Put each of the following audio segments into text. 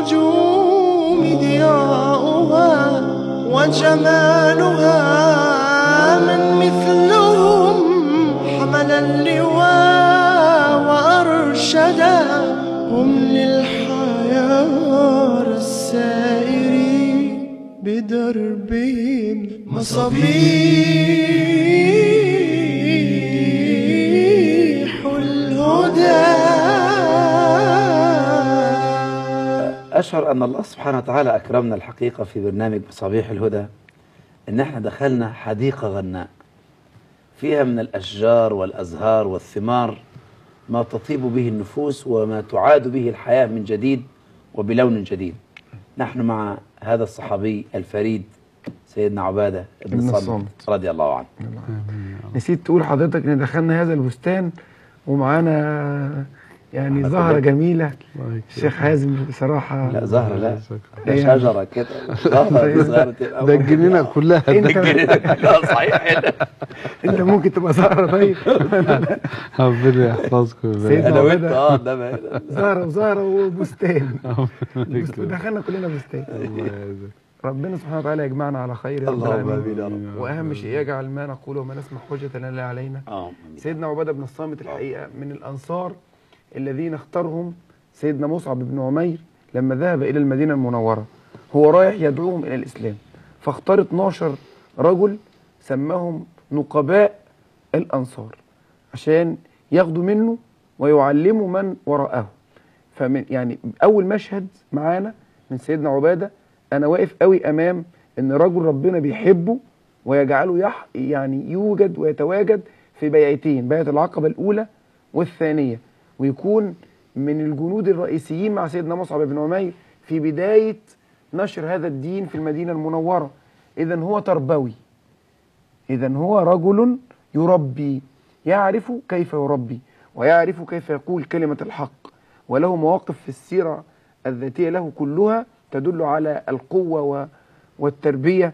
النجوم ضياؤها وجمالها، من مثلهم حمل اللواء وأرشدا، هم للحياة السائرين بدربهم مصابيح الهدى. أشعر أن الله سبحانه وتعالى أكرمنا الحقيقة في برنامج مصابيح الهدى، إن احنا دخلنا حديقة غناء فيها من الأشجار والأزهار والثمار ما تطيب به النفوس وما تعاد به الحياة من جديد وبلون جديد. نحن مع هذا الصحابي الفريد سيدنا عبادة بن الصامت رضي الله عنه. نسيت تقول حضرتك ان دخلنا هذا البستان ومعانا يعني زهرة جميلة. الشيخ حازم بصراحة لا زهرة، لا ده شجرة كده، زهرة ده الجنينة كلها. صحيح. انت ممكن تبقى زهرة. طيب ربنا يحفظكم. انا وانت زهرة وزهرة وبستان. دخلنا كلنا بستان. ربنا سبحانه وتعالى يجمعنا على خير يا رب العالمين. واهم شيء يجعل ما نقوله وما نسمع حجة لنا لا علينا. سيدنا عبادة بن الصامت الحقيقة من الأنصار الذين اختارهم سيدنا مصعب بن عمير لما ذهب إلى المدينة المنورة. هو رايح يدعوهم إلى الإسلام، فاختار 12 رجل سماهم نقباء الأنصار عشان ياخدوا منه ويعلموا من وراءه. فمن يعني أول مشهد معانا من سيدنا عبادة، أنا واقف قوي أمام إن رجل ربنا بيحبه ويجعله يعني يوجد ويتواجد في بيعتين، بيعة العقبة الأولى والثانية، ويكون من الجنود الرئيسيين مع سيدنا مصعب بن عمير في بداية نشر هذا الدين في المدينة المنورة. إذن هو تربوي، إذن هو رجل يربي، يعرف كيف يربي ويعرف كيف يقول كلمة الحق، وله مواقف في السيرة الذاتية له كلها تدل على القوة والتربية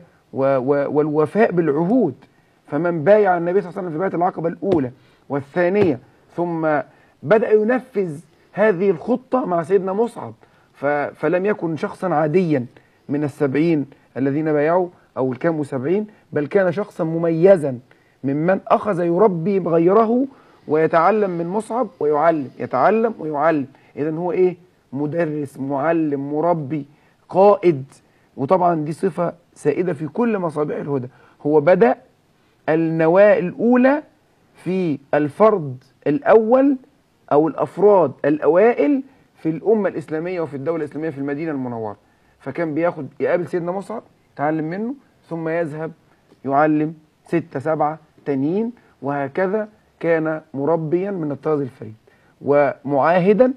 والوفاء بالعهود. فمن بايع النبي صلى الله عليه وسلم في بيعة العقبة الأولى والثانية ثم بدأ ينفذ هذه الخطة مع سيدنا مصعب، فلم يكن شخصا عاديا من 70 الذين بايعوا أو الكام 70، بل كان شخصا مميزا ممن أخذ يربي غيره ويتعلم من مصعب ويعلم، يتعلم ويعلم. إذن هو إيه؟ مدرس، معلم، مربي، قائد. وطبعا دي صفة سائدة في كل مصابيح الهدى. هو بدأ النواة الأولى في الفرد الأول أو الأفراد الأوائل في الأمة الإسلامية وفي الدولة الإسلامية في المدينة المنورة. فكان يقابل سيدنا مصعب يتعلم منه، ثم يذهب يعلم 6 7 تانيين، وهكذا كان مربيا من الطراز الفريد ومعاهدا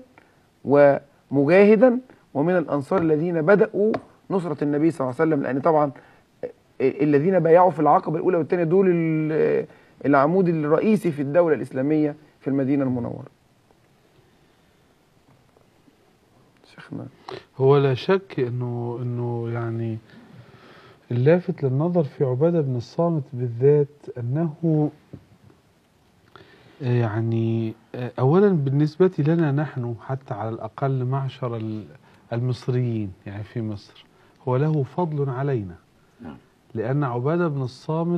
ومجاهدا، ومن الأنصار الذين بدأوا نصرة النبي صلى الله عليه وسلم. لأن طبعا الذين بايعوا في العقبة الأولى والثانية دول العمود الرئيسي في الدولة الإسلامية في المدينة المنورة. شيخنا هو لا شك انه يعني اللافت للنظر في عبادة بن الصامت بالذات انه يعني اولا بالنسبة لنا نحن حتى على الاقل معشر المصريين يعني في مصر، هو له فضل علينا. لان عبادة بن الصامت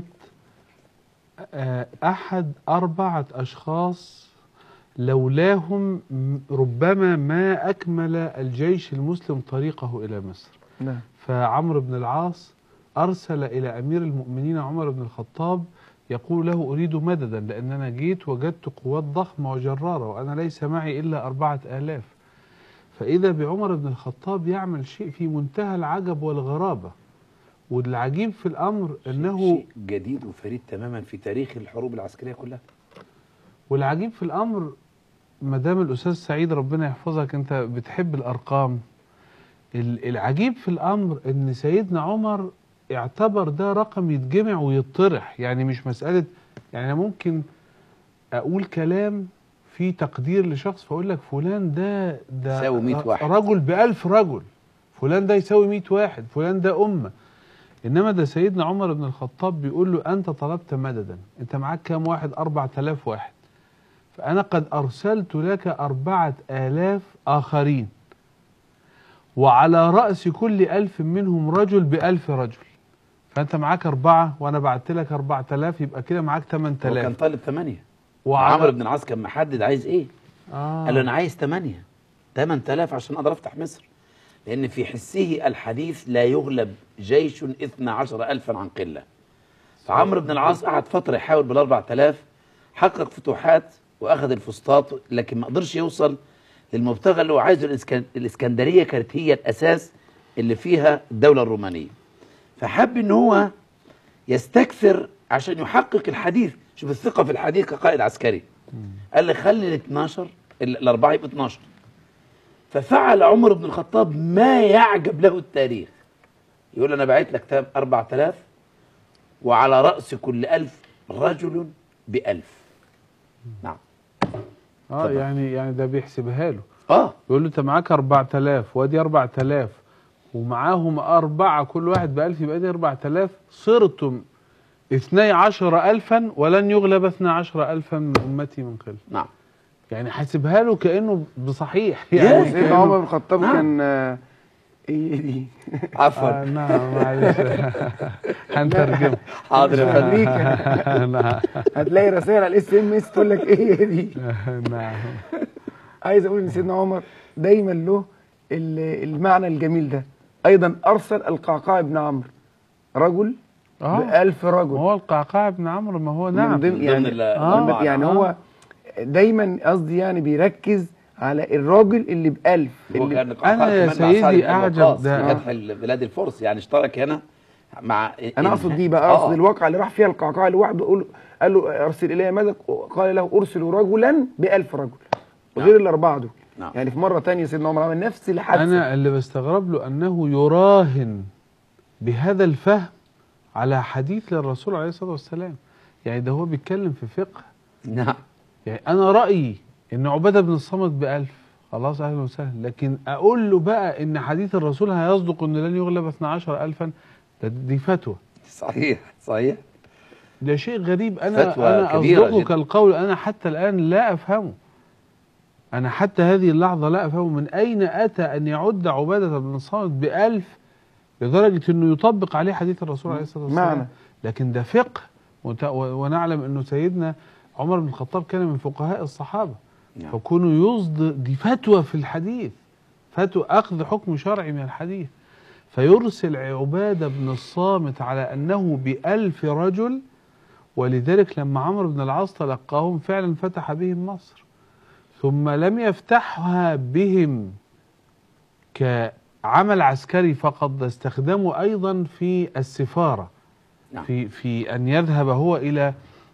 أحد 4 أشخاص لولاهم ربما ما أكمل الجيش المسلم طريقه إلى مصر. فعمرو بن العاص أرسل إلى أمير المؤمنين عمر بن الخطاب يقول له أريد مددا، لأن أنا جيت وجدت قوات ضخمة وجرارة وأنا ليس معي إلا 4000. فإذا بعمر بن الخطاب يعمل شيء في منتهى العجب والغرابة. والعجيب في الأمر أنه شيء جديد وفريد تماما في تاريخ الحروب العسكرية كلها. والعجيب في الأمر مدام الأستاذ سعيد ربنا يحفظك أنت بتحب الأرقام، العجيب في الأمر أن سيدنا عمر اعتبر ده رقم يتجمع ويطرح. يعني مش مسألة يعني ممكن أقول كلام في تقدير لشخص فأقول لك فلان ده يساوي 100 واحد، رجل ب1000 رجل، فلان ده يساوي 100 واحد، فلان ده أمة. إنما ده سيدنا عمر بن الخطاب بيقول له أنت طلبت مددا، أنت معاك كام واحد؟ 4000 واحد، فأنا قد أرسلت لك 4000 آخرين. وعلى رأس كل 1000 منهم رجل ب1000 رجل. فأنت معاك 4 وأنا بعت لك 4000، يبقى كده معاك 8000. هو كان طالب 8. وعمرو بن العاص كان محدد عايز إيه؟ قال له أنا عايز 8000 عشان أقدر أفتح مصر، لأن في حسه الحديث لا يغلب جيش 12,000 عن قلة. فعمرو بن العاص قعد فترة يحاول بال4000، حقق فتوحات وأخذ الفسطاط، لكن ما قدرش يوصل للمبتغى اللي هو عايزه. الإسكندرية كانت هي الأساس اللي فيها الدولة الرومانية، فحب إن هو يستكثر عشان يحقق الحديث. شوف الثقة في الحديث كقائد عسكري. قال لي خلي الأربعة يبقى 12. ففعل عمر بن الخطاب ما يعجب له التاريخ. يقول أنا بعت لك 4000 وعلى رأس كل 1000 رجل ب1000. نعم. يعني ده بيحسبها له. يقول له انت معاك 4000 وادي 4000 ومعاهم 4 كل واحد ب1000، يبقى دي 4000. صرتم 12,000 ولن يغلب 12,000 من امتي من قله. نعم. يعني حاسبها له كأنه بصحيح. يعني سيدنا عمر بن الخطاب كان ايه دي؟ عفوا. نعم معلش هنترجم. حاضر يا فندم. هتلاقي رسائل على SMS تقول لك ايه دي؟ نعم. عايز اقول ان سيدنا عمر دايما له المعنى الجميل ده. ايضا ارسل القعقاع بن عمرو رجل ب1000 رجل. هو القعقاع بن عمرو ما هو نعم يعني هو دايما قصدي يعني بيركز على الراجل اللي ب1000. هو كان انا يا سيدي اعجب ده فتح بلاد الفرس، يعني اشترك هنا مع. انا اقصد دي بقى، اقصد الواقع اللي راح فيها القعقاع لوحده. قال له ارسل الي ماذا؟ قال له ارسل رجلا ب1000 رجل غير الاربعه دول. يعني في مره ثانيه سيدنا عمر عمل نفس الحادثه. انا اللي بستغرب له انه يراهن بهذا الفهم على حديث للرسول عليه الصلاه والسلام. يعني ده هو بيتكلم في فقه. نعم. يعني انا رايي ان عباده بن الصامت ب1000 خلاص اهلا وسهلا، لكن اقول له بقى ان حديث الرسول هيصدق ان لن يغلب 12,000، دي فتوى. صحيح. ده شيء غريب. انا اصدقك القول، انا حتى الان لا افهمه. انا حتى هذه اللحظه لا افهمه. من اين اتى ان يعد عباده بن الصامت ب1000 لدرجه انه يطبق عليه حديث الرسول عليه الصلاه والسلام؟ لكن ده فقه، ونعلم انه سيدنا عمر بن الخطاب كان من فقهاء الصحابة. فكونوا يصدر دي فتوى في الحديث، فتوى أخذ حكم شرعي من الحديث. فيرسل عبادة بن الصامت على أنه ب1000 رجل، ولذلك لما عمرو بن العاص تلقاهم فعلا فتح بهم مصر، ثم لم يفتحها بهم كعمل عسكري فقط، استخدموا أيضا في السفارة. في أن يذهب هو إلى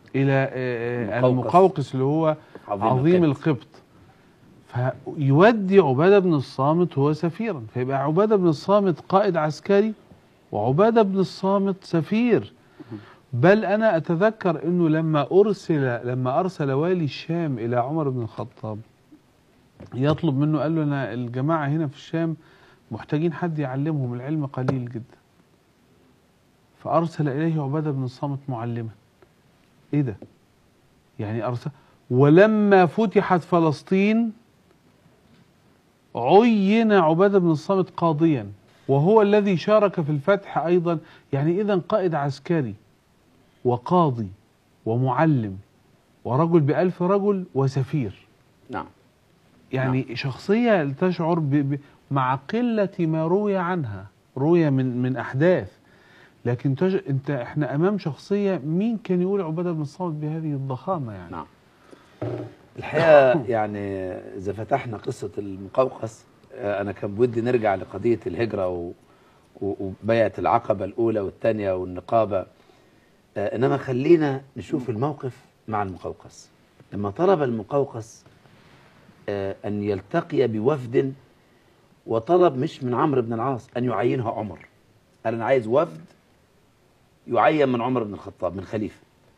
المقوقس اللي هو عظيم القبط، فيودي عبادة بن الصامت هو سفيرا. فيبقى عبادة بن الصامت قائد عسكري وعبادة بن الصامت سفير. بل أنا أتذكر أنه لما أرسل والي الشام إلى عمر بن الخطاب يطلب منه، قال له أنا الجماعة هنا في الشام محتاجين حد يعلمهم، العلم قليل جدا. فأرسل إليه عبادة بن الصامت معلما. إيه ده؟ يعني أرسل. ولما فتحت فلسطين عين عبادة بن الصامت قاضيا، وهو الذي شارك في الفتح أيضا. يعني إذن قائد عسكري وقاضي ومعلم ورجل ب1000 رجل وسفير. نعم. يعني شخصية تشعر مع قلة ما روي عنها، روي من أحداث، لكن احنا امام شخصيه. مين كان يقول عباده بن الصامت بهذه الضخامه يعني؟ نعم. الحقيقه يعني اذا فتحنا قصه المقوقس، انا كان بودي نرجع لقضيه الهجره وبيعه العقبه الاولى والثانيه والنقابه، انما خلينا نشوف الموقف مع المقوقس. لما طلب المقوقس ان يلتقي بوفد، وطلب مش من عمرو بن العاص ان يعينها عمر، قال انا عايز وفد يعين من عمر بن الخطاب من خليفة.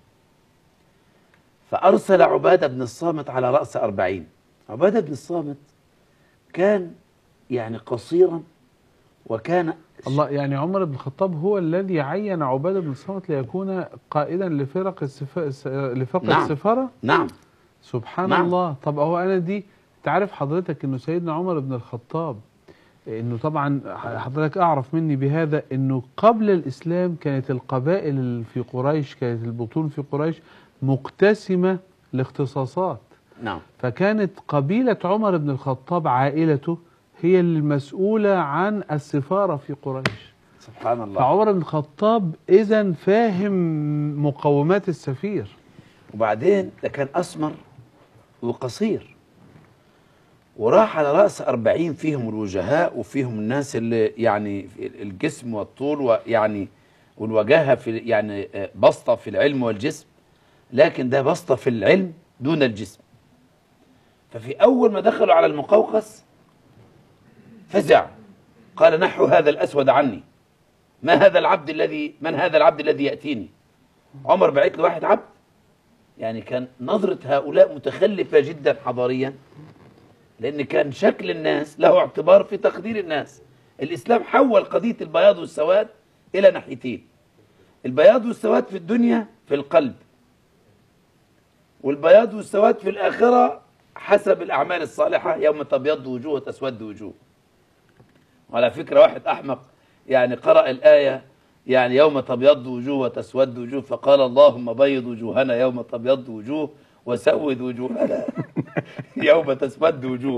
فأرسل عبادة بن الصامت على رأس 40. عبادة بن الصامت كان يعني قصيرا، وكان يعني عمر بن الخطاب هو الذي عين عبادة بن الصامت ليكون قائدا لفرق السفارة. نعم. سبحان الله. طب هو أنا دي تعرف حضرتك أنه سيدنا عمر بن الخطاب انه طبعا حضرتك اعرف مني بهذا انه قبل الاسلام كانت القبائل في قريش، كانت البطون في قريش مقتسمة الاختصاصات. نعم. فكانت قبيلة عمر بن الخطاب عائلته هي المسؤولة عن السفارة في قريش. سبحان الله. فعمر بن الخطاب إذن فاهم مقومات السفير. وبعدين ده كان أسمر وقصير، وراح على رأس 40 فيهم الوجهاء وفيهم الناس اللي يعني الجسم والطول ويعني والوجاهة في يعني بسطة في العلم والجسم، لكن ده بسطة في العلم دون الجسم. ففي أول ما دخلوا على المقوقس فزع، قال نحو هذا الأسود عني، من هذا العبد الذي يأتيني؟ عمر بعت له واحد عبد. يعني كان نظرة هؤلاء متخلفة جدا حضاريا، لأن كان شكل الناس له اعتبار في تقدير الناس. الإسلام حول قضية البياض والسواد إلى ناحيتين: البياض والسواد في الدنيا في القلب، والبياض والسواد في الآخرة حسب الأعمال الصالحة، يوم تبيض وجوه وتسود وجوه. وعلى فكرة واحد أحمق يعني قرأ الآية يعني يوم تبيض وجوه وتسود وجوه، فقال اللهم بيض وجوهنا يوم تبيض وجوه وسود وجوهنا يوم تسود وجوه.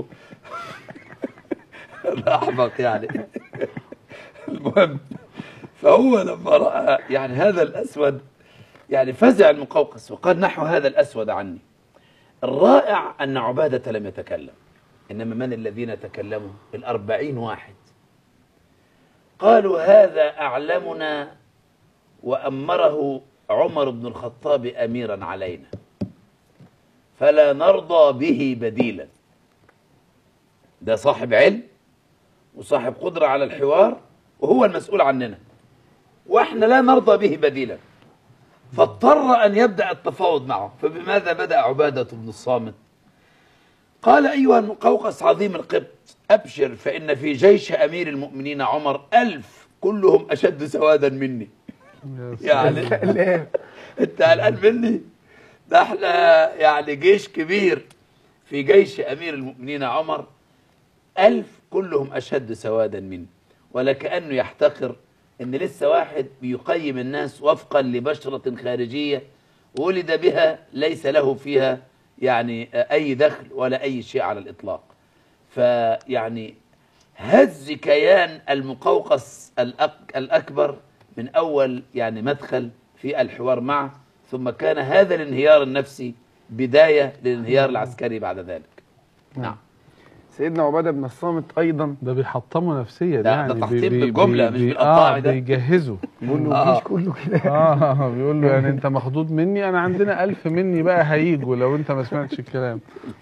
الأحمق يعني. المهم، فهو لما رأى يعني هذا الأسود يعني فزع المقوقس وقال نحو هذا الأسود عني. الرائع أن عبادة لم يتكلم، إنما من الذين تكلموا؟ 40 واحد قالوا هذا أعلمنا وأمره عمر بن الخطاب أميرا علينا فلا نرضى به بديلا. ده صاحب علم وصاحب قدرة على الحوار وهو المسؤول عننا، وإحنا لا نرضى به بديلا. فاضطر أن يبدأ التفاوض معه. فبماذا بدأ عبادة بن الصامت؟ قال أيها المقوقس عظيم القبط، أبشر فإن في جيش أمير المؤمنين عمر 1000 كلهم أشد سوادا مني. يعني أنت قلقان مني؟ ده احنا يعني جيش كبير في جيش أمير المؤمنين عمر 1000 كلهم أشد سوادا مني. ولكأنه يحتقر إن لسه واحد بيقيم الناس وفقا لبشرة خارجية ولد بها ليس له فيها يعني أي دخل ولا أي شيء على الإطلاق. فيعني هز كيان المقوقس الأكبر من أول يعني مدخل في الحوار معه، ثم كان هذا الانهيار النفسي بداية للانهيار العسكري بعد ذلك. نعم. سيدنا عبادة بن الصامت أيضا ده بيحطموا نفسيا، ده يعني ده تحطيم بالجملة مش بالقطاع. ده بيجهزوا. بيقول له الجيش كله كده. بيقول له يعني أنت مخضوض مني، أنا عندنا 1000 مني بقى هيجوا لو أنت ما سمعتش الكلام.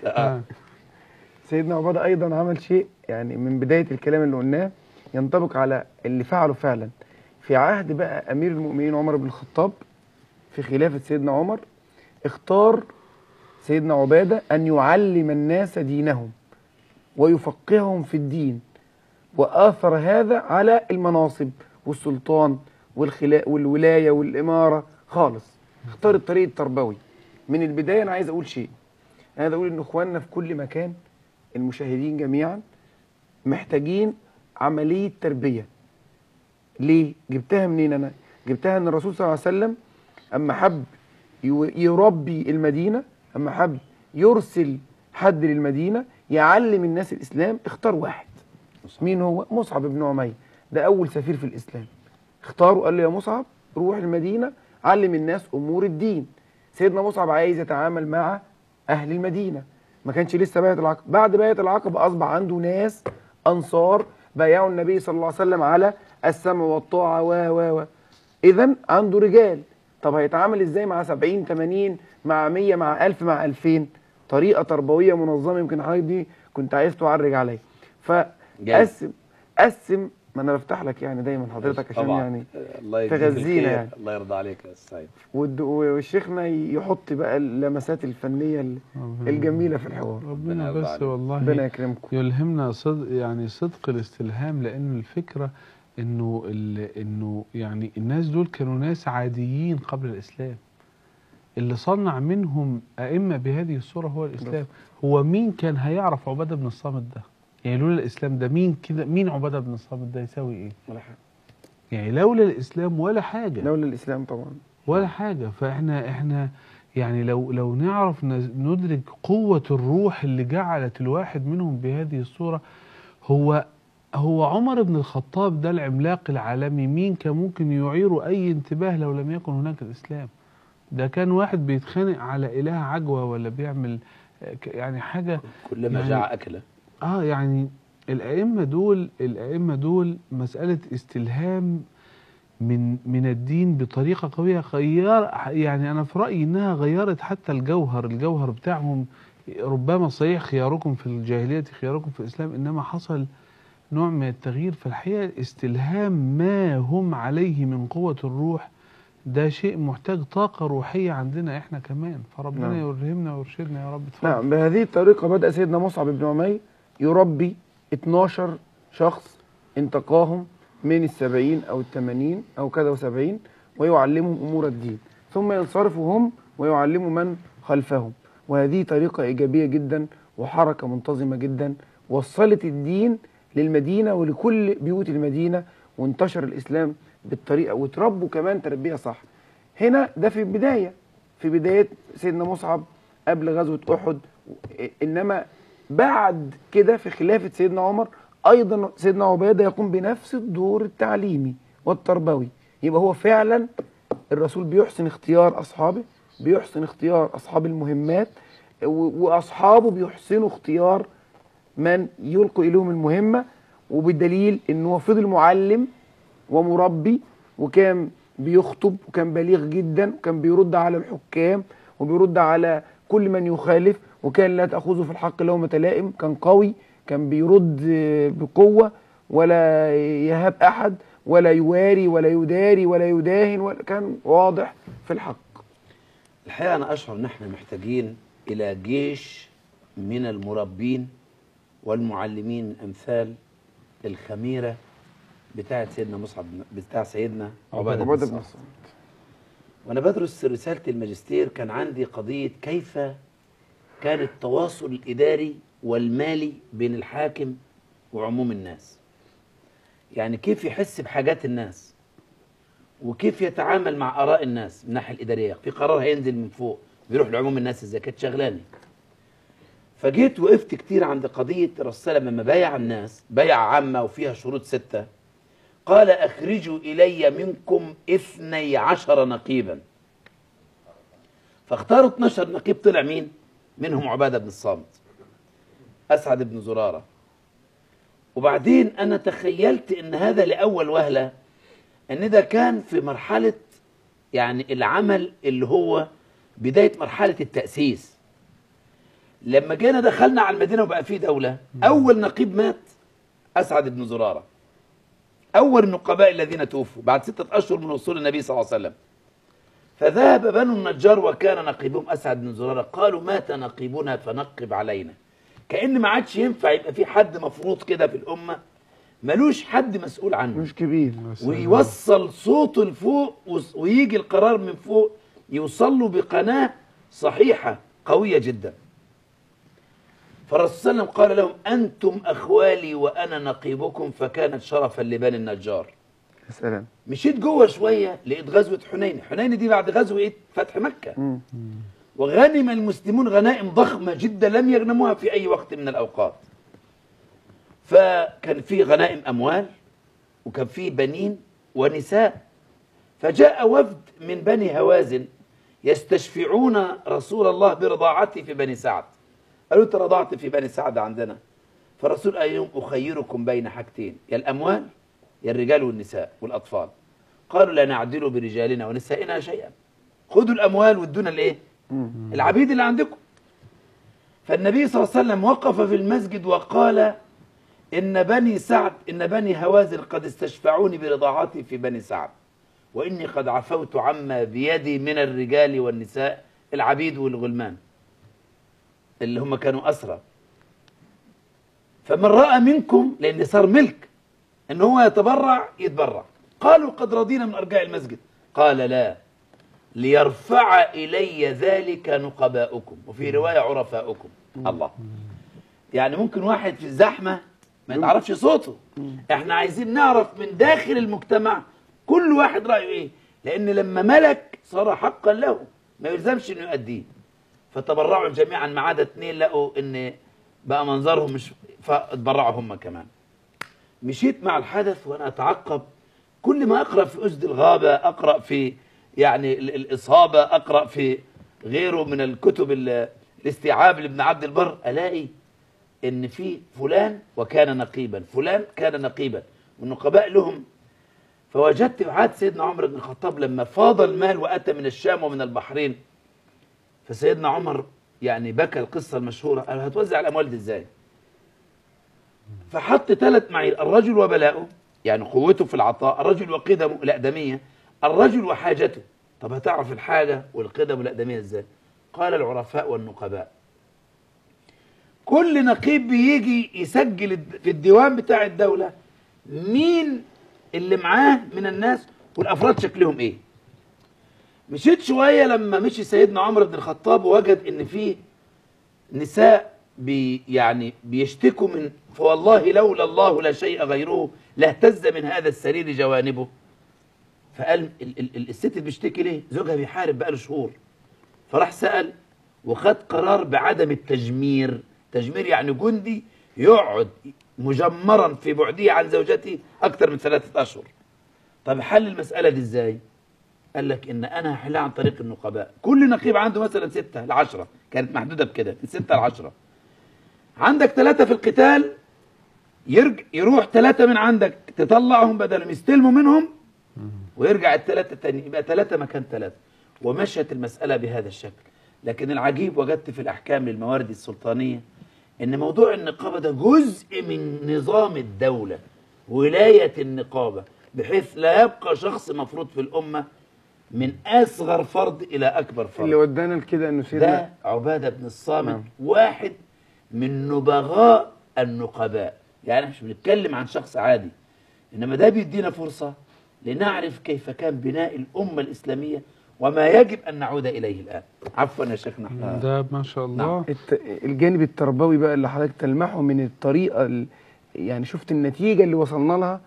سيدنا عبادة أيضا عمل شيء يعني من بداية الكلام اللي قلناه ينطبق على اللي فعله فعلا في عهد بقى أمير المؤمنين عمر بن الخطاب. في خلافة سيدنا عمر اختار سيدنا عبادة أن يعلم الناس دينهم ويفقههم في الدين، وآثر هذا على المناصب والسلطان والولاية والإمارة خالص. اختار الطريق التربوي من البداية. أنا عايز أقول شيء، أنا عايز أقول إن إخواننا في كل مكان المشاهدين جميعا محتاجين عملية تربية. ليه؟ جبتها منين أنا؟ جبتها أن الرسول صلى الله عليه وسلم أما حب يربي المدينة، أما حب يرسل حد للمدينة يعلم الناس الإسلام، اختار واحد. مين هو؟ مصعب بن عمير. ده أول سفير في الإسلام. اختاره قال له يا مصعب روح المدينة علم الناس أمور الدين. سيدنا مصعب عايز يتعامل مع أهل المدينة، ما كانش لسه بايعة العقبة. بعد بايعة العقبة أصبح عنده ناس أنصار بايعوا النبي صلى الله عليه وسلم على السمع والطاعة إذن عنده رجال. طب هيتعامل إزاي مع 70 80 مع 100 مع 1000 مع 2000؟ طريقة تربوية منظمة. يمكن حضرتك دي كنت عايز تعرج عليا. قسم. ما انا بفتح لك يعني دايما حضرتك عشان يعني تغذينا يعني. الله يرضى عليك يا سيد. وشيخنا يحط بقى اللمسات الفنية الجميلة في الحوار. ربنا بس والله ربنا يكرمكم يلهمنا صدق الاستلهام، لأن الفكرة انه يعني الناس دول كانوا ناس عاديين قبل الإسلام. اللي صنع منهم أئمة بهذه الصورة هو الإسلام. هو مين كان هيعرف عبادة بن الصامت ده؟ يعني لولا الاسلام ده مين كده، مين عباده بن الصامت ده يساوي ايه؟ ولا حاجه. يعني لولا الاسلام ولا حاجه، لولا الاسلام طبعا ولا حاجه. فاحنا يعني لو نعرف ندرك قوه الروح اللي جعلت الواحد منهم بهذه الصوره. هو عمر بن الخطاب ده العملاق العالمي، مين كان ممكن يعير اي انتباه لو لم يكن هناك الاسلام؟ ده كان واحد بيتخانق على اله عجوه ولا بيعمل يعني حاجه، كلما يعني جاع اكله. يعني الائمه دول مساله استلهام من الدين بطريقه قويه. يعني انا في رايي انها غيرت حتى الجوهر بتاعهم. ربما صحيح خياركم في الجاهليه خياركم في الاسلام، انما حصل نوع من التغيير. فالحقيقه استلهام ما هم عليه من قوه الروح ده شيء محتاج طاقه روحيه عندنا احنا كمان. فربنا نعم. يلهمنا ويرشدنا يا رب. اتفضل. نعم. بهذه الطريقه بدأ سيدنا مصعب بن عمير يربي 12 شخص انتقاهم من 70 أو 80 أو كذا و70، ويعلمهم أمور الدين، ثم ينصرفوا هم ويعلموا من خلفهم. وهذه طريقة إيجابية جدا وحركة منتظمة جدا، وصلت الدين للمدينة ولكل بيوت المدينة، وانتشر الإسلام بالطريقة، وتربوا كمان تربية صح. هنا ده في بداية سيدنا مصعب قبل غزوة أحد. إنما بعد كده في خلافة سيدنا عمر أيضا سيدنا عبادة يقوم بنفس الدور التعليمي والتربوي. يبقى هو فعلا الرسول بيحسن اختيار أصحابه، بيحسن اختيار أصحاب المهمات، وأصحابه بيحسنوا اختيار من يلقوا إليهم المهمة. وبالدليل أنه فضل معلم ومربي، وكان بيخطب، وكان بليغ جدا، وكان بيرد على الحكام وبيرد على كل من يخالف، وكان لا تأخذه في الحق لومة لائم. كان قوي، كان بيرد بقوة، ولا يهاب أحد، ولا يواري ولا يداري ولا يداهن، ولا كان واضح في الحق. الحقيقة أنا أشعر أن احنا محتاجين إلى جيش من المربين والمعلمين أمثال الخميرة بتاعت سيدنا مصعب، بتاع سيدنا عبادة بن الصامت. وأنا بدرس رسالة الماجستير كان عندي قضية كيف كان التواصل الإداري والمالي بين الحاكم وعموم الناس. يعني كيف يحس بحاجات الناس، وكيف يتعامل مع آراء الناس من الناحية الإدارية. في قرار هينزل من فوق بيروح لعموم الناس إزاي، كانت شغلاني. فجيت وقفت كتير عند قضية الرسول لما بايع الناس بيعة عامة وفيها شروط 6. قال أخرجوا إلي منكم 12 نقيبا. فاختاروا 12 نقيب، طلع مين؟ منهم عبادة بن الصامت، أسعد بن زرارة. وبعدين أنا تخيلت إن هذا لأول وهلة إن ده كان في مرحلة يعني العمل اللي هو بداية مرحلة التأسيس. لما جينا دخلنا على المدينة وبقى فيه دولة، أول نقيب مات أسعد بن زرارة، أول النقباء الذين توفوا بعد 6 أشهر من وصول النبي صلى الله عليه وسلم. فذهب بنو النجار وكان نقيبهم أسعد بن زرارة، قالوا مات نقيبنا فنقب علينا. كأن ما عادش ينفع يبقى في حد مفروض كده في الأمة ملوش حد مسؤول عنه، مش كبير، ويوصل صوته لفوق، ويجي القرار من فوق يوصل له بقناة صحيحة قوية جدا. فالرسول صلى الله عليه وسلم قال لهم أنتم أخوالي وأنا نقيبكم، فكانت شرفا لبني النجار. سلام. مشيت جوه شوية لقيت غزوة حنين. حنين دي بعد غزوة فتح مكة. وغنم المسلمون غنائم ضخمة جدا لم يغنموها في أي وقت من الأوقات. فكان في غنائم أموال، وكان في بنين ونساء. فجاء وفد من بني هوازن يستشفعون رسول الله برضاعتي في بني سعد. قالوا أنت رضعت في بني سعد عندنا. فالرسول قال لهم أخيركم بين حاجتين، يا الأموال يا الرجال والنساء والأطفال. قالوا لا نعدل برجالنا ونسائنا شيئا، خذوا الأموال وادونا الإيه؟ العبيد اللي عندكم. فالنبي صلى الله عليه وسلم وقف في المسجد وقال إن بني سعد إن بني هوازن قد استشفعوني برضاعتي في بني سعد، وإني قد عفوت عما بيدي من الرجال والنساء، العبيد والغلمان اللي هم كانوا أسرى. فمن رأى منكم، لأن صار ملك إن هو يتبرع يتبرع. قالوا قد رضينا من أرجاء المسجد. قال لا، ليرفع إلي ذلك نقباؤكم، وفي رواية عرفاؤكم. الله، يعني ممكن واحد في الزحمة ما يتعرفش صوته. احنا عايزين نعرف من داخل المجتمع كل واحد رأيه ايه، لان لما ملك صار حقا له ما يلزمش انه يؤديه. فتبرعوا جميعا ما عدا 2 لقوا ان بقى منظرهم مش، فاتبرعوا هم كمان. مشيت مع الحدث وانا اتعقب، كل ما اقرا في اسد الغابه، اقرا في يعني الاصابه، اقرا في غيره من الكتب الاستيعاب لابن عبد البر، الاقي ان في فلان وكان نقيبا، فلان كان نقيبا، والنقباء لهم. فوجدت عاد سيدنا عمر بن الخطاب لما فاض المال واتى من الشام ومن البحرين، فسيدنا عمر يعني بكى القصه المشهوره، قال هتوزع الاموال دي ازاي؟ فحط 3 معايير: الرجل وبلاؤه، يعني قوته في العطاء، الرجل وقدمه الأقدمية، الرجل وحاجته. طب هتعرف الحاجة والقدم والأقدمية ازاي؟ قال العرفاء والنقباء. كل نقيب بيجي يسجل في الديوان بتاع الدولة مين اللي معاه من الناس والأفراد شكلهم ايه. مشيت شوية لما مشي سيدنا عمر بن الخطاب ووجد ان في نساء يعني بيشتكوا من، فوالله لولا الله لا شيء غيره لاهتز من هذا السرير جوانبه. فقال الست اللي بيشتكي ليه؟ زوجها بيحارب بقاله شهور. فراح سأل وخد قرار بعدم التجمير. تجمير يعني جندي يقعد مجمرا في بعده عن زوجته أكثر من 3 أشهر. طب حل المسألة دي ازاي؟ قال لك إن أنا هحلها عن طريق النقباء. كل نقيب عنده مثلا 6 ل 10، كانت محدودة بكده من 6 ل 10. عندك 3 في القتال، يروح 3 من عندك تطلعهم بدل يستلموا منهم، ويرجع ال3 التاني، يبقى 3 مكان 3. ومشت المسألة بهذا الشكل. لكن العجيب وجدت في الأحكام للموارد السلطانية إن موضوع النقابة ده جزء من نظام الدولة، ولاية النقابة، بحيث لا يبقى شخص مفروض في الأمة من أصغر فرد إلى أكبر فرد. اللي ودانا لكده إنه سيدنا ده عبادة بن الصامت واحد من نبغاء النقباء. يعني مش بنتكلم عن شخص عادي، إنما ده بيدينا فرصة لنعرف كيف كان بناء الأمة الإسلامية وما يجب أن نعود إليه الآن. عفوا يا شيخنا. ده ما شاء الله. الجانب التربوي بقى اللي حضرتك تلمحه من الطريقة، يعني شفت النتيجة اللي وصلنا لها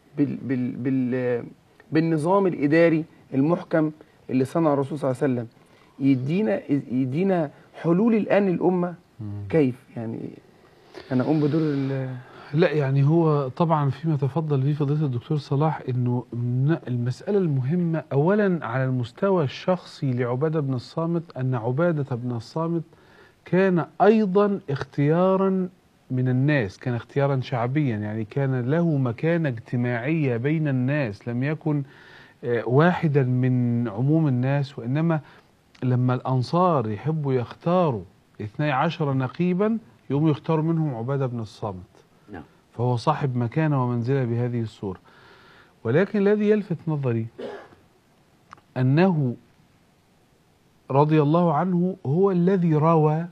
بالنظام الإداري المحكم اللي صنع الرسول صلى الله عليه وسلم، يدينا حلول الآن للأمة. كيف يعني أنا أقوم بدور لا يعني هو طبعا فيما تفضل به فضيلة الدكتور صلاح، انه المسألة المهمة اولا على المستوى الشخصي لعبادة بن الصامت، ان عبادة بن الصامت كان ايضا اختيارا من الناس، كان اختيارا شعبيا، يعني كان له مكانة اجتماعية بين الناس، لم يكن واحدا من عموم الناس. وانما لما الانصار يحبوا يختاروا 12 نقيبا يقوموا يختاروا منهم عبادة بن الصامت، فهو صاحب مكانة ومنزلة بهذه الصورة. ولكن الذي يلفت نظري أنه رضي الله عنه هو الذي روى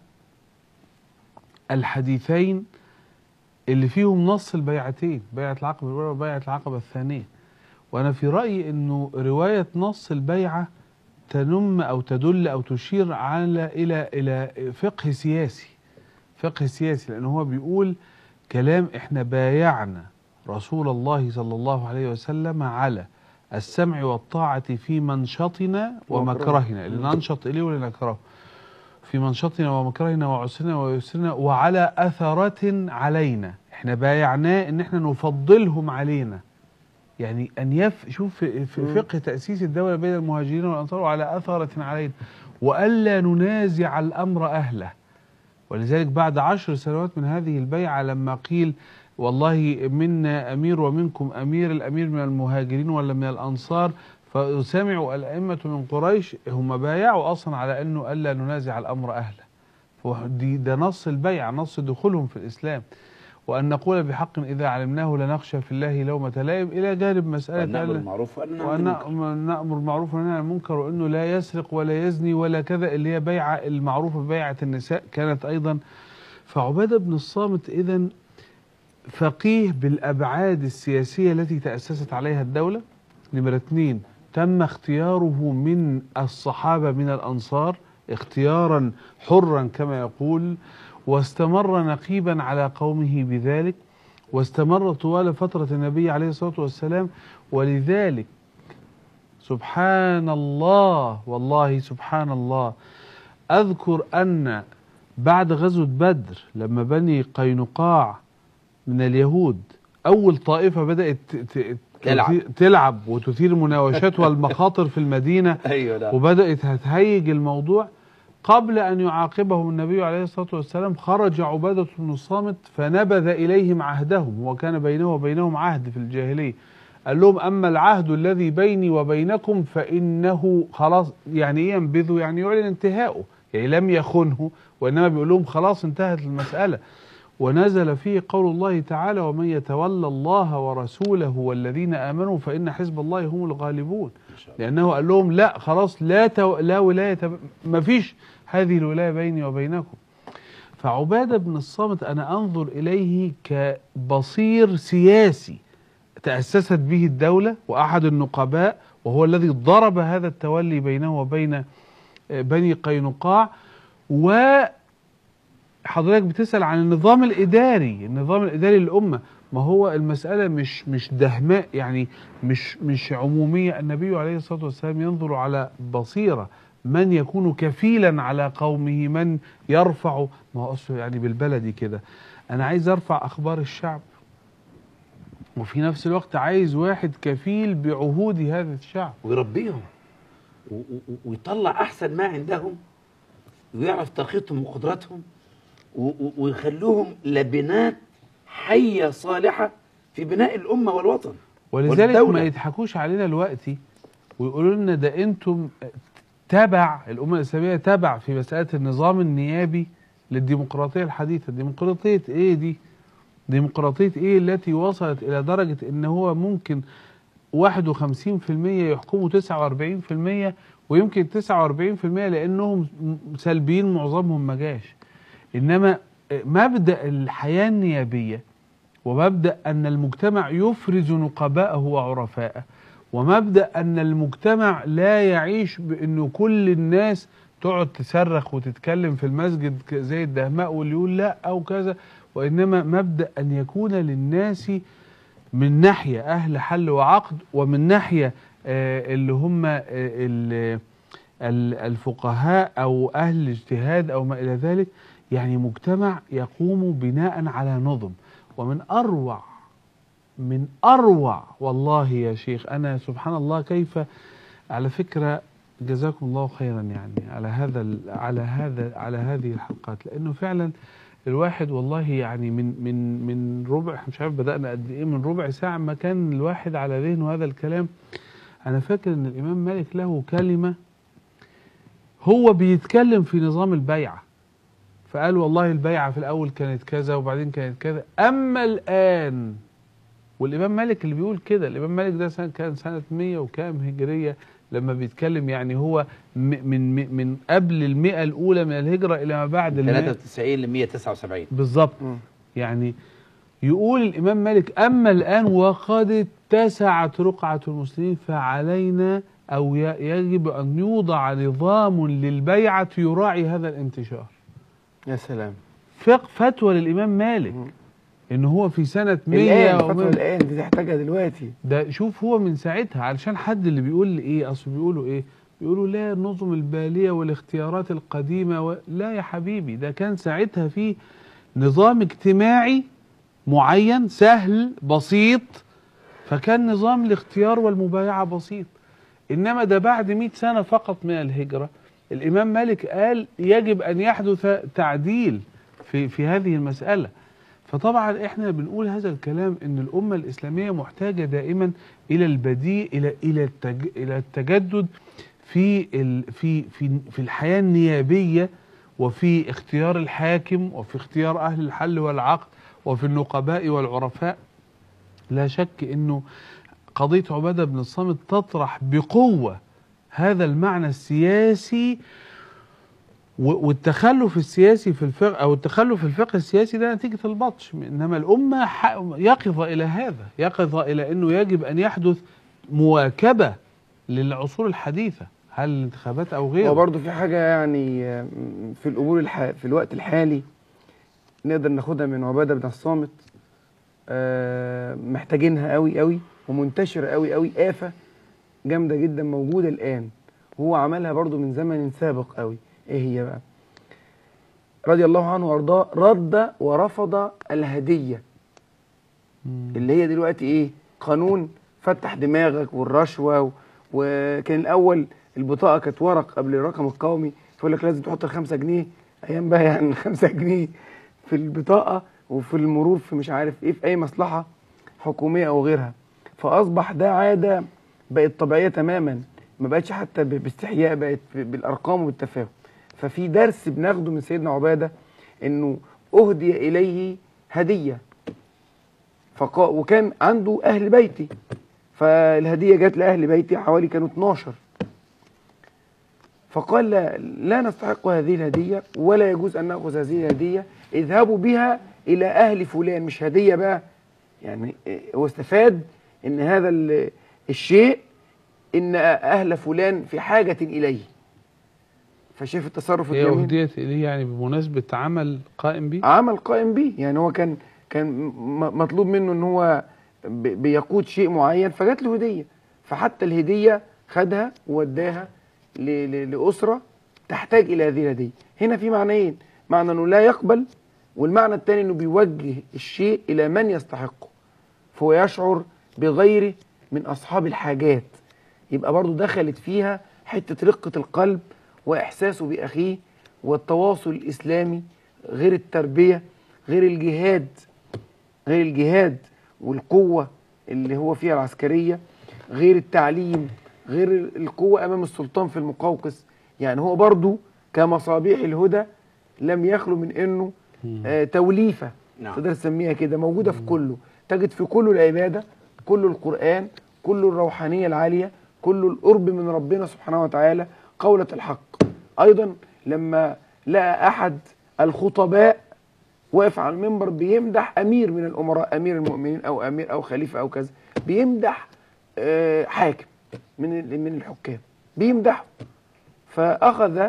الحديثين اللي فيهم نص البيعتين، بيعة العقبة الأولى وبيعة العقبة الثانية. وأنا في رأيي أنه رواية نص البيعة تنم أو تدل أو تشير إلى فقه سياسي، فقه سياسي، لأنه هو بيقول كلام احنا بايعنا رسول الله صلى الله عليه وسلم على السمع والطاعة في منشطنا ومكرهنا، اللي ننشط إليه واللي نكرهه، في منشطنا ومكرهنا وعسرنا ويسرنا، وعلى أثرة علينا. احنا بايعناه ان احنا نفضلهم علينا، يعني ان شوف في فقه تأسيس الدولة بين المهاجرين والأنصار، وعلى أثرة علينا، وألا ننازع الأمر أهله. ولذلك بعد 10 سنوات من هذه البيعة لما قيل والله منا أمير ومنكم أمير، الأمير من المهاجرين ولا من الأنصار، فسمعوا الأئمة من قريش هم بايعوا أصلا على أنه ألا ننازع الأمر أهله. ده نص البيعة، نص دخولهم في الإسلام. وأن نقول بحق إذا علمناه لنخشى في الله لومة لائم، إلى جانب مسألة نأمر بالمعروف ونأمر بالمعروف وننهى عن المنكر، وأنه لا يسرق ولا يزني ولا كذا، اللي هي بيعة المعروفة بيعة النساء كانت أيضا. فعبادة بن الصامت إذن فقيه بالأبعاد السياسية التي تأسست عليها الدولة. نمرة 2، تم اختياره من الصحابة من الأنصار اختيارا حرا كما يقول، واستمر نقيبا على قومه بذلك. واستمر طوال فترة النبي عليه الصلاة والسلام. ولذلك سبحان الله، والله سبحان الله، أذكر أن بعد غزوة بدر لما بني قينقاع من اليهود أول طائفة بدأت تلعب وتثير المناوشات والمخاطر في المدينة، وبدأت هتهيج الموضوع، قبل أن يعاقبهم النبي عليه الصلاة والسلام خرج عبادة بن الصامت فنبذ إليهم عهدهم، وكان بينه وبينهم عهد في الجاهلية. قال لهم أما العهد الذي بيني وبينكم فإنه خلاص. يعني إيه ينبذه؟ يعني يعلن انتهاؤه، يعني لم يخنه، وإنما بيقول لهم خلاص انتهت المسألة. ونزل فيه قول الله تعالى: ومن يتولى الله ورسوله والذين آمنوا فإن حزب الله هم الغالبون. لأنه قال لهم لا خلاص، لا ولاية، ما فيش هذه الولاية بيني وبينكم. فعبادة بن الصامت أنا أنظر إليه كبصير سياسي تأسست به الدولة وأحد النقباء، وهو الذي ضرب هذا التولي بينه وبين بني قينقاع. وحضرتك بتسأل عن النظام الإداري للأمة، ما هو المسألة مش دهماء، يعني مش عمومية. النبي عليه الصلاة والسلام ينظر على بصيرة من يكون كفيلا على قومه، من يرفع، ما هو أصله يعني بالبلدي كده، أنا عايز أرفع أخبار الشعب، وفي نفس الوقت عايز واحد كفيل بعهود هذا الشعب ويربيهم ويطلع أحسن ما عندهم، ويعرف طاقتهم وقدراتهم، ويخلوهم لبنات حية صالحة في بناء الأمة والوطن. ولذلك ما يضحكوش علينا دلوقتي ويقولوا لنا ده أنتم تبع الأمة الإسلامية، تبع في مسألة النظام النيابي للديمقراطية الحديثة. ديمقراطية إيه دي؟ ديمقراطية إيه التي وصلت إلى درجة إن هو ممكن 51% يحكموا 49%، ويمكن 49% لأنهم سلبيين معظمهم ما جاش. إنما مبدأ الحياة النيابية، ومبدأ أن المجتمع يفرز نقباءه وعرفاءه، ومبدأ أن المجتمع لا يعيش بأنه كل الناس تقعد تصرخ وتتكلم في المسجد زي الدهماء واللي يقول لا أو كذا، وإنما مبدأ أن يكون للناس من ناحية أهل حل وعقد، ومن ناحية اللي هم الفقهاء أو أهل الاجتهاد أو ما إلى ذلك، يعني مجتمع يقوم بناء على نظم. ومن أروع والله يا شيخ، أنا سبحان الله كيف، على فكرة جزاكم الله خيرا يعني على هذه الحلقات، لأنه فعلا الواحد والله يعني من ربع، مش عارف بدأنا قد إيه، من ربع ساعة ما كان الواحد على ذهنه هذا الكلام. أنا فاكر إن الإمام مالك له كلمة هو بيتكلم في نظام البيعة، فقال والله البيعة في الأول كانت كذا وبعدين كانت كذا، أما الآن، والإمام مالك اللي بيقول كده، الإمام مالك ده كان سنة 100 وكام هجرية لما بيتكلم، يعني هو من قبل 100 الأولى من الهجرة إلى ما بعد 93 ل 179 بالظبط. يعني يقول الإمام مالك أما الآن وقد اتسعت رقعة المسلمين فعلينا أو يجب أن يوضع نظام للبيعة يراعي هذا الانتشار. يا سلام، فتوى للإمام مالك إن هو في سنة 100 فتوى الآن دي تحتاجها دلوقتي. ده شوف هو من ساعتها، علشان حد اللي بيقول لي إيه، أصل بيقولوا إيه، بيقولوا لا النظم البالية والاختيارات القديمة لا يا حبيبي، ده كان ساعتها في نظام اجتماعي معين سهل بسيط، فكان نظام الاختيار والمبايعة بسيط. إنما ده بعد 100 سنة فقط من الهجرة الإمام مالك قال يجب أن يحدث تعديل في هذه المسألة. فطبعا احنا بنقول هذا الكلام ان الأمة الإسلامية محتاجة دائما إلى البديل، إلى التجدد في الحياة النيابية، وفي اختيار الحاكم، وفي اختيار أهل الحل والعقد، وفي النقباء والعرفاء. لا شك انه قضية عبادة بن الصامت تطرح بقوة هذا المعنى السياسي، والتخلف السياسي في الفقه، أو التخلف في الفقه السياسي ده نتيجة البطش. إنما الأمة يقظة إلى هذا، يقظة إلى أنه يجب أن يحدث مواكبة للعصور الحديثة، هل الانتخابات أو غيره. وبرضه في حاجة يعني في الوقت الحالي نقدر ناخدها من عبادة بن الصامت، محتاجينها قوي قوي ومنتشره قوي قوي، آفة جامده جدا موجوده الان، وهو عملها برضو من زمن سابق قوي. ايه هي بقى؟ رضي الله عنه وارضاه رد ورفض الهديه، اللي هي دلوقتي ايه؟ قانون فتح دماغك والرشوه وكان الاول البطاقه كانت ورق قبل الرقم القومي، يقول لك لازم تحط ال5 جنيه ايام بقى، يعني 5 جنيه في البطاقه وفي المرور في مش عارف ايه في اي مصلحه حكوميه او غيرها. فاصبح ده عاده بقت طبيعيه تماما، ما بقتش حتى باستحياء، بقت بالارقام وبالتفاهم. ففي درس بناخده من سيدنا عباده انه اهدي اليه هديه، وكان عنده اهل بيتي، فالهديه جت لاهل بيتي حوالي كانوا 12. فقال لا نستحق هذه الهديه ولا يجوز ان ناخذ هذه الهديه، اذهبوا بها الى اهل فلان. مش هديه بقى، يعني هو استفاد ان هذا الشيء ان اهل فلان في حاجه اليه. فشايف التصرف الجميل؟ هي اهديت اليه يعني بمناسبه عمل قائم به، عمل قائم به، يعني هو كان مطلوب منه ان هو بيقود شيء معين، فجات له هديه، فحتى الهديه خدها ووداها لاسره تحتاج الى هذه الهديه. هنا في معنيين، معنى انه لا يقبل، والمعنى الثاني انه بيوجه الشيء الى من يستحقه، فهو يشعر بغيره من اصحاب الحاجات. يبقى برضو دخلت فيها حته رقه القلب واحساسه باخيه والتواصل الاسلامي، غير التربيه، غير الجهاد والقوه اللي هو فيها العسكريه، غير التعليم، غير القوه امام السلطان في المقوقس. يعني هو برضو كمصابيح الهدى لم يخلو من انه توليفه، تقدر تسميها كده، موجوده في كله، تجد في كله العباده، كله القران، كله الروحانيه العاليه، كله القرب من ربنا سبحانه وتعالى، قولة الحق. ايضا لما لقى احد الخطباء واقف على المنبر بيمدح امير من الامراء، امير المؤمنين او امير او خليفه او كذا، بيمدح حاكم من الحكام، بيمدحه، فاخذ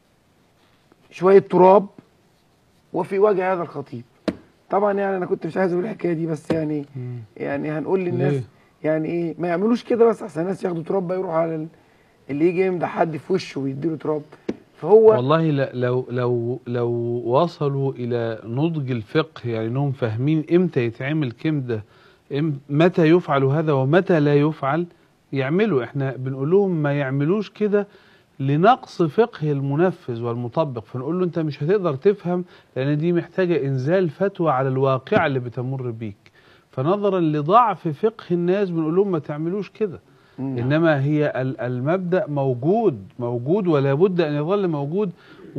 شويه تراب وفي وجه هذا الخطيب. طبعا يعني انا كنت مش عايز اقول الحكايه دي، بس يعني هنقول للناس يعني ايه، ما يعملوش كده، بس احسن الناس ياخدوا تراب بقى يروحوا على اللي يجي يمدح حد في وشه ويديله تراب. فهو والله لو وصلوا الى نضج الفقه، يعني انهم فاهمين امتى يتعمل كده، متى يفعل هذا ومتى لا يفعل، يعملوا. احنا بنقول لهم ما يعملوش كده لنقص فقه المنفذ والمطبق، فنقول له انت مش هتقدر تفهم لان دي محتاجة انزال فتوى على الواقع اللي بتمر بيك. فنظرا لضعف فقه الناس بنقول لهم ما تعملوش كده. انما هي المبدأ موجود ولا بد ان يظل موجود،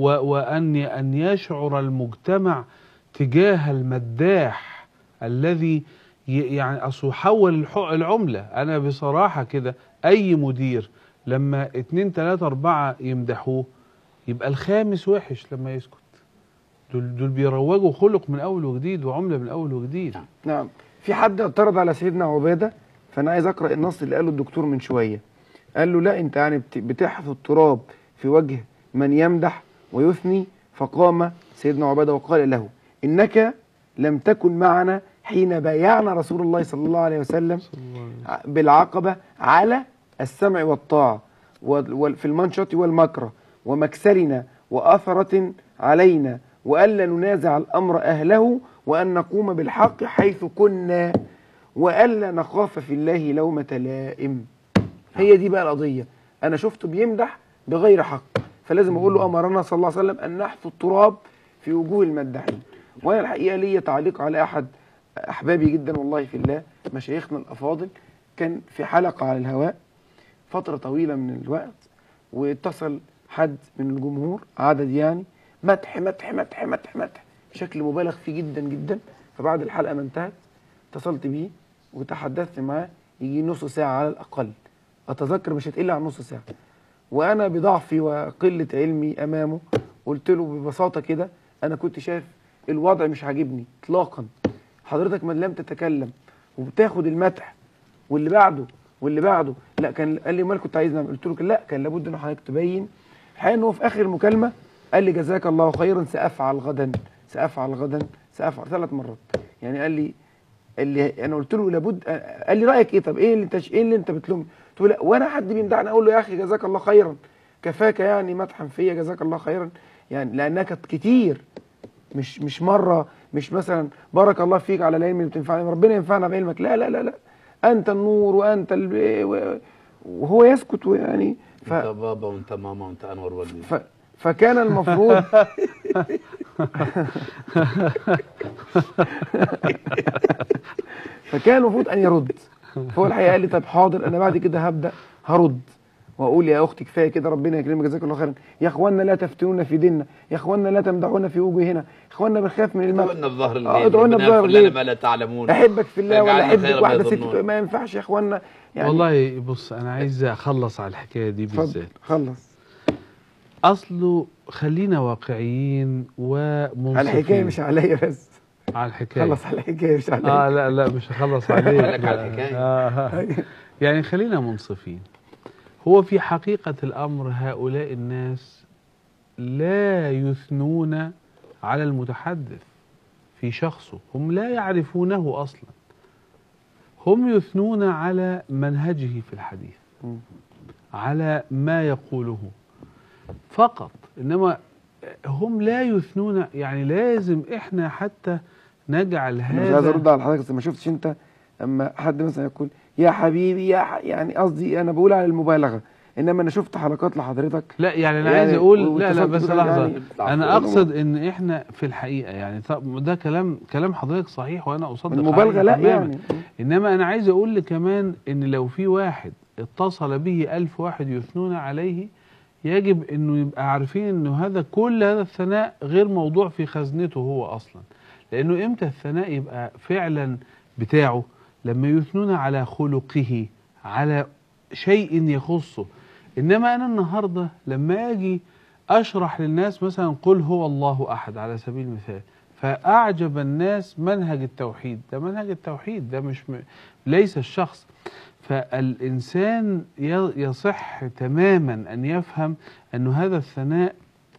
وان يشعر المجتمع تجاه المداح الذي يعني اصله حول العملة. انا بصراحة كده اي مدير لما 2 3 4 يمدحوه يبقى الخامس وحش لما يسكت. دول بيروجوا خلق من اول وجديد وعملة من اول وجديد. نعم. في حد اعترض على سيدنا عبادة، فانا عايز اقرأ النص اللي قاله الدكتور من شوية. قال له لا، انت يعني بتحث التراب في وجه من يمدح ويثني. فقام سيدنا عبادة وقال له انك لم تكن معنا حين بايعنا رسول الله صلى الله عليه وسلم بالعقبة على السمع والطاعة في المنشط والمكره ومكسرنا وأثرة علينا، وألا ننازع الأمر أهله، وأن نقوم بالحق حيث كنا، وألا نخاف في الله لومة لائم. هي دي بقى القضية. أنا شفته بيمدح بغير حق، فلازم أقول له أمرنا صلى الله عليه وسلم أن نحث التراب في وجوه المداحين. وأنا الحقيقة لي تعليق على أحد أحبابي جدا والله في الله، مشايخنا الأفاضل، كان في حلقة على الهواء فترة طويلة من الوقت، واتصل حد من الجمهور، عدد يعني، مدح مدح مدح مدح مدح بشكل مبالغ فيه جدا جدا. فبعد الحلقة ما انتهت اتصلت بيه وتحدثت معاه يجي نص ساعة على الأقل، أتذكر مش هتقل عن نص ساعة. وأنا بضعفي وقلة علمي أمامه قلت له ببساطة كده، أنا كنت شايف الوضع مش عاجبني إطلاقا، حضرتك من لم تتكلم وبتاخد المدح واللي بعده واللي بعده. لا كان قال لي امال كنت عايز نعمل؟ قلت له لا، كان لابد ان حضرتك تبين. الحقيقه ان هو في اخر المكالمه قال لي جزاك الله خيرا، سافعل غدا، سافعل غدا، سافعل 3 مرات. يعني قال لي اللي انا قلت له لابد، قال لي رايك ايه؟ طب ايه اللي انت بتلوم؟ قلت له لا، وانا حد بيمدحني اقول له يا اخي جزاك الله خيرا، كفاك يعني مدحا فيا، جزاك الله خيرا، يعني لانها كانت كتير، مش مره، مش مثلا بارك الله فيك على العلم اللي بتنفعني، ربنا ينفعنا بعلمك، لا لا لا لا، انت النور وانت وهو يسكت يعني انت بابا وانت ماما وانت انور والدي. فكان المفروض فكان المفروض ان يرد. فهو الحقيقه قال لي طب حاضر، انا بعد كده هبدا هرد واقول يا اختي كفايه كده، ربنا يكرمك جزاك الله خيرا، يا اخوانا لا تفتنونا في ديننا، يا اخوانا لا تمدحونا في وجوهنا، يا اخوانا بنخاف من المدح، ادعونا بظهر الغيب، ادعونا بظهر الغيب، ما لا تعلمون، احبك في الله ولا احبك واحده ست، ما ما ينفعش يا اخوانا يعني. والله بص انا عايز اخلص على الحكايه دي بالذات. خلص. اصله خلينا واقعيين ومنصفين. على الحكايه مش عليا بس، على الحكايه. خلص على الحكايه مش عليا. لا لا مش هخلص عليك. لك على الحكايه. يعني خلينا منصفين. هو في حقيقة الأمر هؤلاء الناس لا يثنون على المتحدث في شخصه، هم لا يعرفونه أصلا، هم يثنون على منهجه في الحديث، على ما يقوله فقط، إنما هم لا يثنون. يعني لازم إحنا حتى نجعل هذا. مش عايز أرد على حضرتك، بس ما شفتش أنت أما حد مثلا يقول يا حبيبي يعني قصدي أنا بقول على المبالغة، إنما أنا شفت حلقات لحضرتك. لا يعني أنا عايز أقول لا بس لحظة يعني أنا أقصد إن إحنا في الحقيقة يعني ده كلام حضرتك صحيح وأنا أصدق المبالغة لا يعني. إنما أنا عايز أقول لك كمان إن لو في واحد اتصل به 1000 واحد يثنون عليه، يجب إنه يبقى عارفين إنه كل هذا الثناء غير موضوع في خزنته هو أصلا. لأنه إمتى الثناء يبقى فعلا بتاعه؟ لما يثنون على خلقه، على شيء يخصه. إنما أنا النهاردة لما أجي أشرح للناس مثلا قل هو الله أحد على سبيل المثال، فأعجب الناس منهج التوحيد، ده منهج التوحيد، ده ليس الشخص. فالإنسان يصح تماما أن يفهم أن هذا الثناء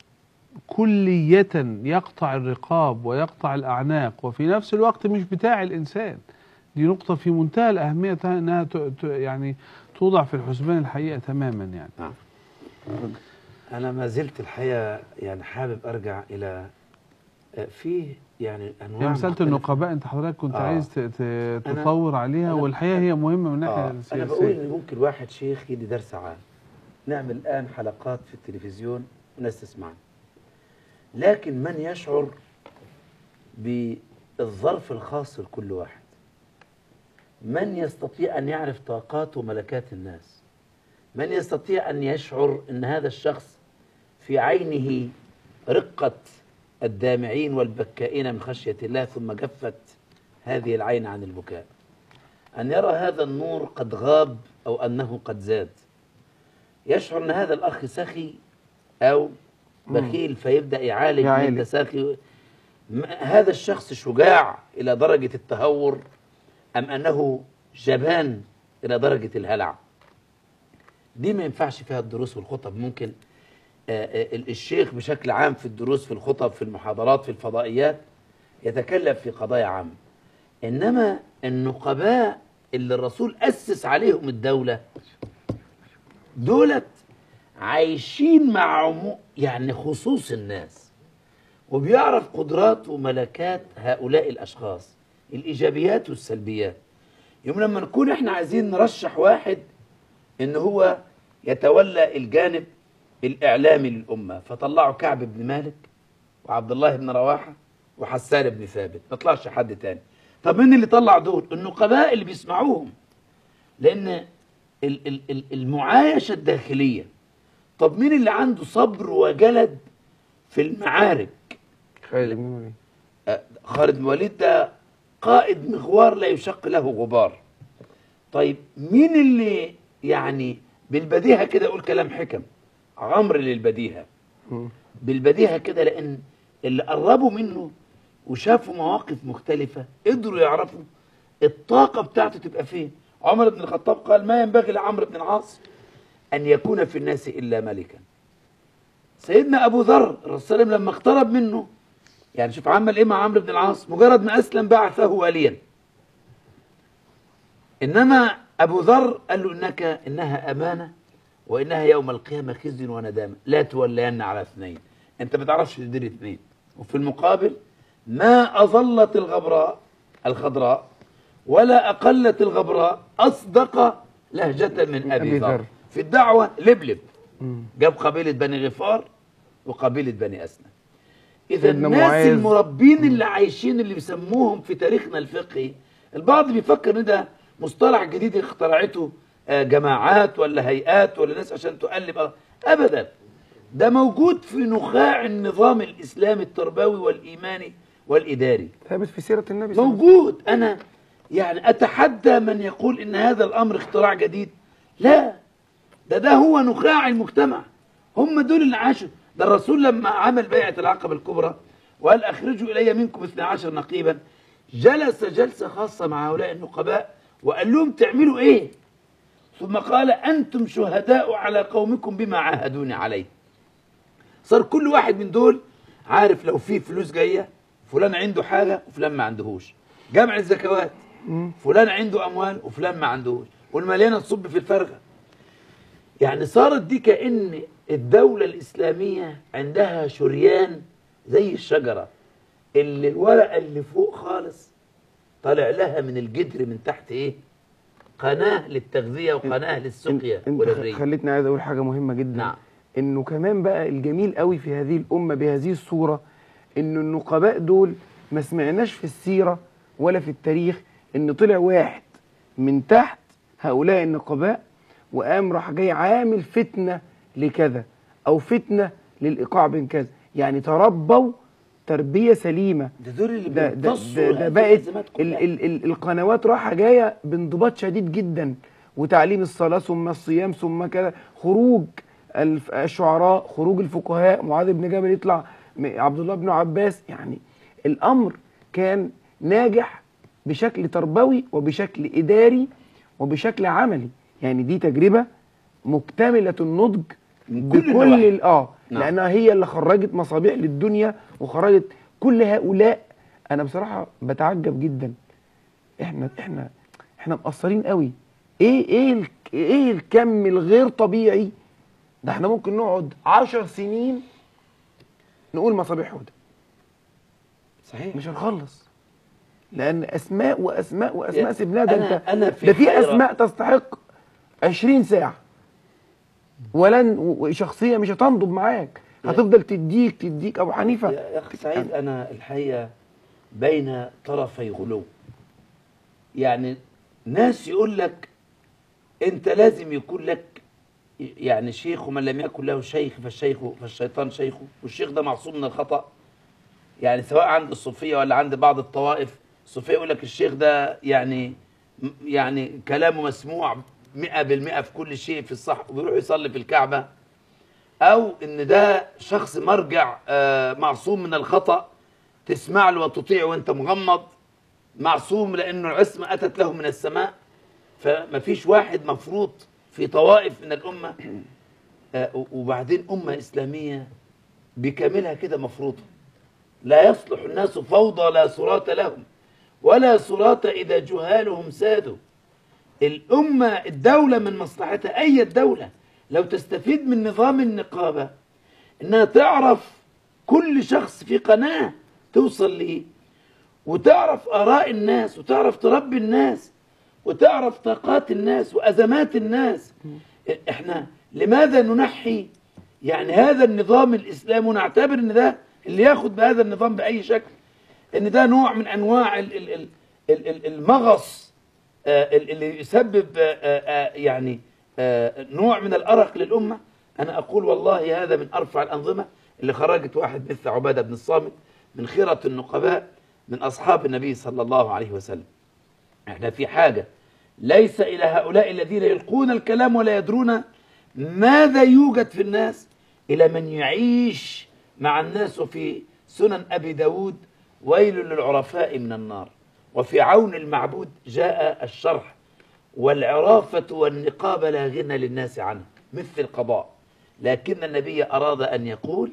كلية يقطع الرقاب ويقطع الأعناق، وفي نفس الوقت مش بتاع الإنسان. دي نقطة في منتهى الأهمية أنها يعني توضع في الحسبان الحقيقة تماما يعني. نعم. أنا ما زلت الحقيقة يعني حابب أرجع إلى في يعني أنواع مسألة النقباء أنت حضرتك كنت عايز تطور عليها، والحقيقة هي مهمة من ناحية السياسية. أنا بقول إن ممكن واحد شيخ يدي درس عام، نعمل الآن حلقات في التلفزيون والناس تسمعنا، لكن من يشعر بالظرف الخاص لكل واحد، من يستطيع أن يعرف طاقات وملكات الناس، من يستطيع أن يشعر أن هذا الشخص في عينه رقة الدامعين والبكائين من خشية الله ثم جفت هذه العين عن البكاء، أن يرى هذا النور قد غاب أو أنه قد زاد، يشعر أن هذا الأخ سخي أو بخيل فيبدأ يعالج من التساخي. هذا الشخص شجاع إلى درجة التهور أم أنه جبان إلى درجة الهلع. دي ما ينفعش فيها الدروس والخطب. ممكن الشيخ بشكل عام في الدروس في الخطب في المحاضرات في الفضائيات يتكلم في قضايا عامة، إنما النقباء اللي الرسول أسس عليهم الدولة دولت عايشين مع يعني خصوص الناس، وبيعرف قدرات وملكات هؤلاء الأشخاص، الإيجابيات والسلبيات. يوم لما نكون احنا عايزين نرشح واحد إن هو يتولى الجانب الإعلامي للأمة، فطلعوا كعب بن مالك وعبد الله بن رواحة وحسان بن ثابت، ما طلعش حد تاني. طب مين اللي طلع دول؟ النقباء اللي بيسمعوهم، لأن المعايشة الداخلية. طب مين اللي عنده صبر وجلد في المعارك؟ خالد بن الوليد. خالد بن الوليد ده قائد مغوار لا يشق له غبار. طيب مين اللي يعني بالبديهة كده يقول كلام حكم؟ عمرو للبديهة، بالبديهة كده، لأن اللي قربوا منه وشافوا مواقف مختلفة قدروا يعرفوا الطاقة بتاعته تبقى فين. عمر بن الخطاب قال ما ينبغي لعمرو بن العاص أن يكون في الناس إلا ملكا. سيدنا أبو ذر الرسول لما اقترب منه، يعني شوف عمل إيه مع عمرو بن العاص، مجرد ما أسلم بعثه واليا. إنما أبو ذر قال له إنها أمانة وإنها يوم القيامة خزي وندامة، لا تولين على اثنين، أنت ما تعرفش تدير اثنين. وفي المقابل ما أظلت الخضراء ولا أقلت الغبراء أصدق لهجة من أبي ذر في الدعوة. لبلب جاب قبيلة بني غفار وقبيلة بني أسنى. إذا الناس المربين اللي عايشين اللي بيسموهم في تاريخنا الفقهي، البعض بيفكر إن ده مصطلح جديد اخترعته جماعات ولا هيئات ولا ناس عشان تقلب، أبدا، ده موجود في نخاع النظام الإسلامي التربوي والإيماني والإداري، ثابت في سيرة النبي موجود. أنا يعني أتحدى من يقول إن هذا الأمر اختراع جديد، لا، ده هو نخاع المجتمع، هم دول اللي عاشوا. ده الرسول لما عمل بيعة العقبة الكبرى وقال أخرجوا إلي منكم 12 نقيبا، جلس جلسة خاصة مع هؤلاء النقباء وقال لهم تعملوا إيه؟ ثم قال أنتم شهداء على قومكم بما عاهدوني عليه. صار كل واحد من دول عارف لو في فلوس جاية فلان عنده حاجة وفلان ما عندهوش، جمع الزكوات فلان عنده أموال وفلان ما عندهوش، والمليانة تصب في الفرغة. يعني صارت دي كأن الدولة الإسلامية عندها شريان زي الشجرة اللي الورقة اللي فوق خالص طالع لها من الجدر من تحت إيه؟ قناة للتغذية وقناة للسقيا والري. خليتني عايز أقول حاجة مهمة جدا. نعم. إنه كمان بقى الجميل قوي في هذه الأمة بهذه الصورة، إنه النقباء دول ما سمعناش في السيرة ولا في التاريخ إن طلع واحد من تحت هؤلاء النقباء وقام راح جاي عامل فتنة لكذا أو فتنة للإيقاع بين كذا، يعني تربوا تربية سليمة. ده دول اللي ده بقت القنوات راحة جاية بانضباط شديد جدا، وتعليم الصلاة ثم الصيام ثم كذا، خروج الشعراء، خروج الفقهاء، معاذ بن جبل يطلع، عبد الله بن عباس، يعني الأمر كان ناجح بشكل تربوي وبشكل إداري وبشكل عملي. يعني دي تجربة مكتملة النضج بكل نعم. لأنها هي اللي خرجت مصابيح للدنيا وخرجت كل هؤلاء. أنا بصراحة بتعجب جدا، احنا مقصرين قوي. ايه الكم الغير طبيعي ده؟ احنا ممكن نقعد 10 سنين نقول مصابيح هدى، صحيح، مش هنخلص، لأن أسماء وأسماء وأسماء سيبناها. ده في أسماء تستحق 20 ساعة وشخصية مش هتنضب معاك، هتفضل تديك أبو حنيفة. يا أخي سعيد، أنا الحقيقة بين طرفي غلو. يعني ناس يقول لك أنت لازم يكون لك يعني شيخ، ومن لم يكن له شيخ فالشيطان شيخه، والشيخ ده معصوم من الخطأ. يعني سواء عند الصوفية ولا عند بعض الطوائف، الصوفية يقول لك الشيخ ده يعني كلامه مسموع 100% في كل شيء في الصح، وبيروح يصلي في الكعبة، أو إن ده شخص مرجع معصوم من الخطأ، تسمع له وتطيع وأنت مغمض، معصوم لأنه العصمة أتت له من السماء. فما فيش واحد مفروض في طوائف من الأمة، وبعدين أمة إسلامية بكاملها كده مفروضة. لا يصلح الناس فوضى لا صراط لهم ولا صراط إذا جهالهم سادوا. الدولة من مصلحتها، أي الدولة لو تستفيد من نظام النقابة إنها تعرف كل شخص في قناة توصل ليه، وتعرف آراء الناس، وتعرف تربي الناس، وتعرف طاقات الناس وأزمات الناس. إحنا لماذا ننحي يعني هذا النظام الإسلامي ونعتبر إن ده اللي ياخد بهذا النظام بأي شكل إن ده نوع من أنواع المغص اللي يسبب يعني نوع من الأرق للأمة؟ أنا أقول والله هذا من أرفع الأنظمة اللي خرجت واحد مثل عبادة بن الصامت من خيرة النقباء من أصحاب النبي صلى الله عليه وسلم. احنا في حاجة ليس إلى هؤلاء الذين يلقون الكلام ولا يدرون ماذا يوجد في الناس، إلى من يعيش مع الناس. وفي سنن أبي داود ويل للعرفاء من النار، وفي عون المعبود جاء الشرح والعرافة والنقابة لا غنى للناس عنه مثل القضاء. لكن النبي أراد أن يقول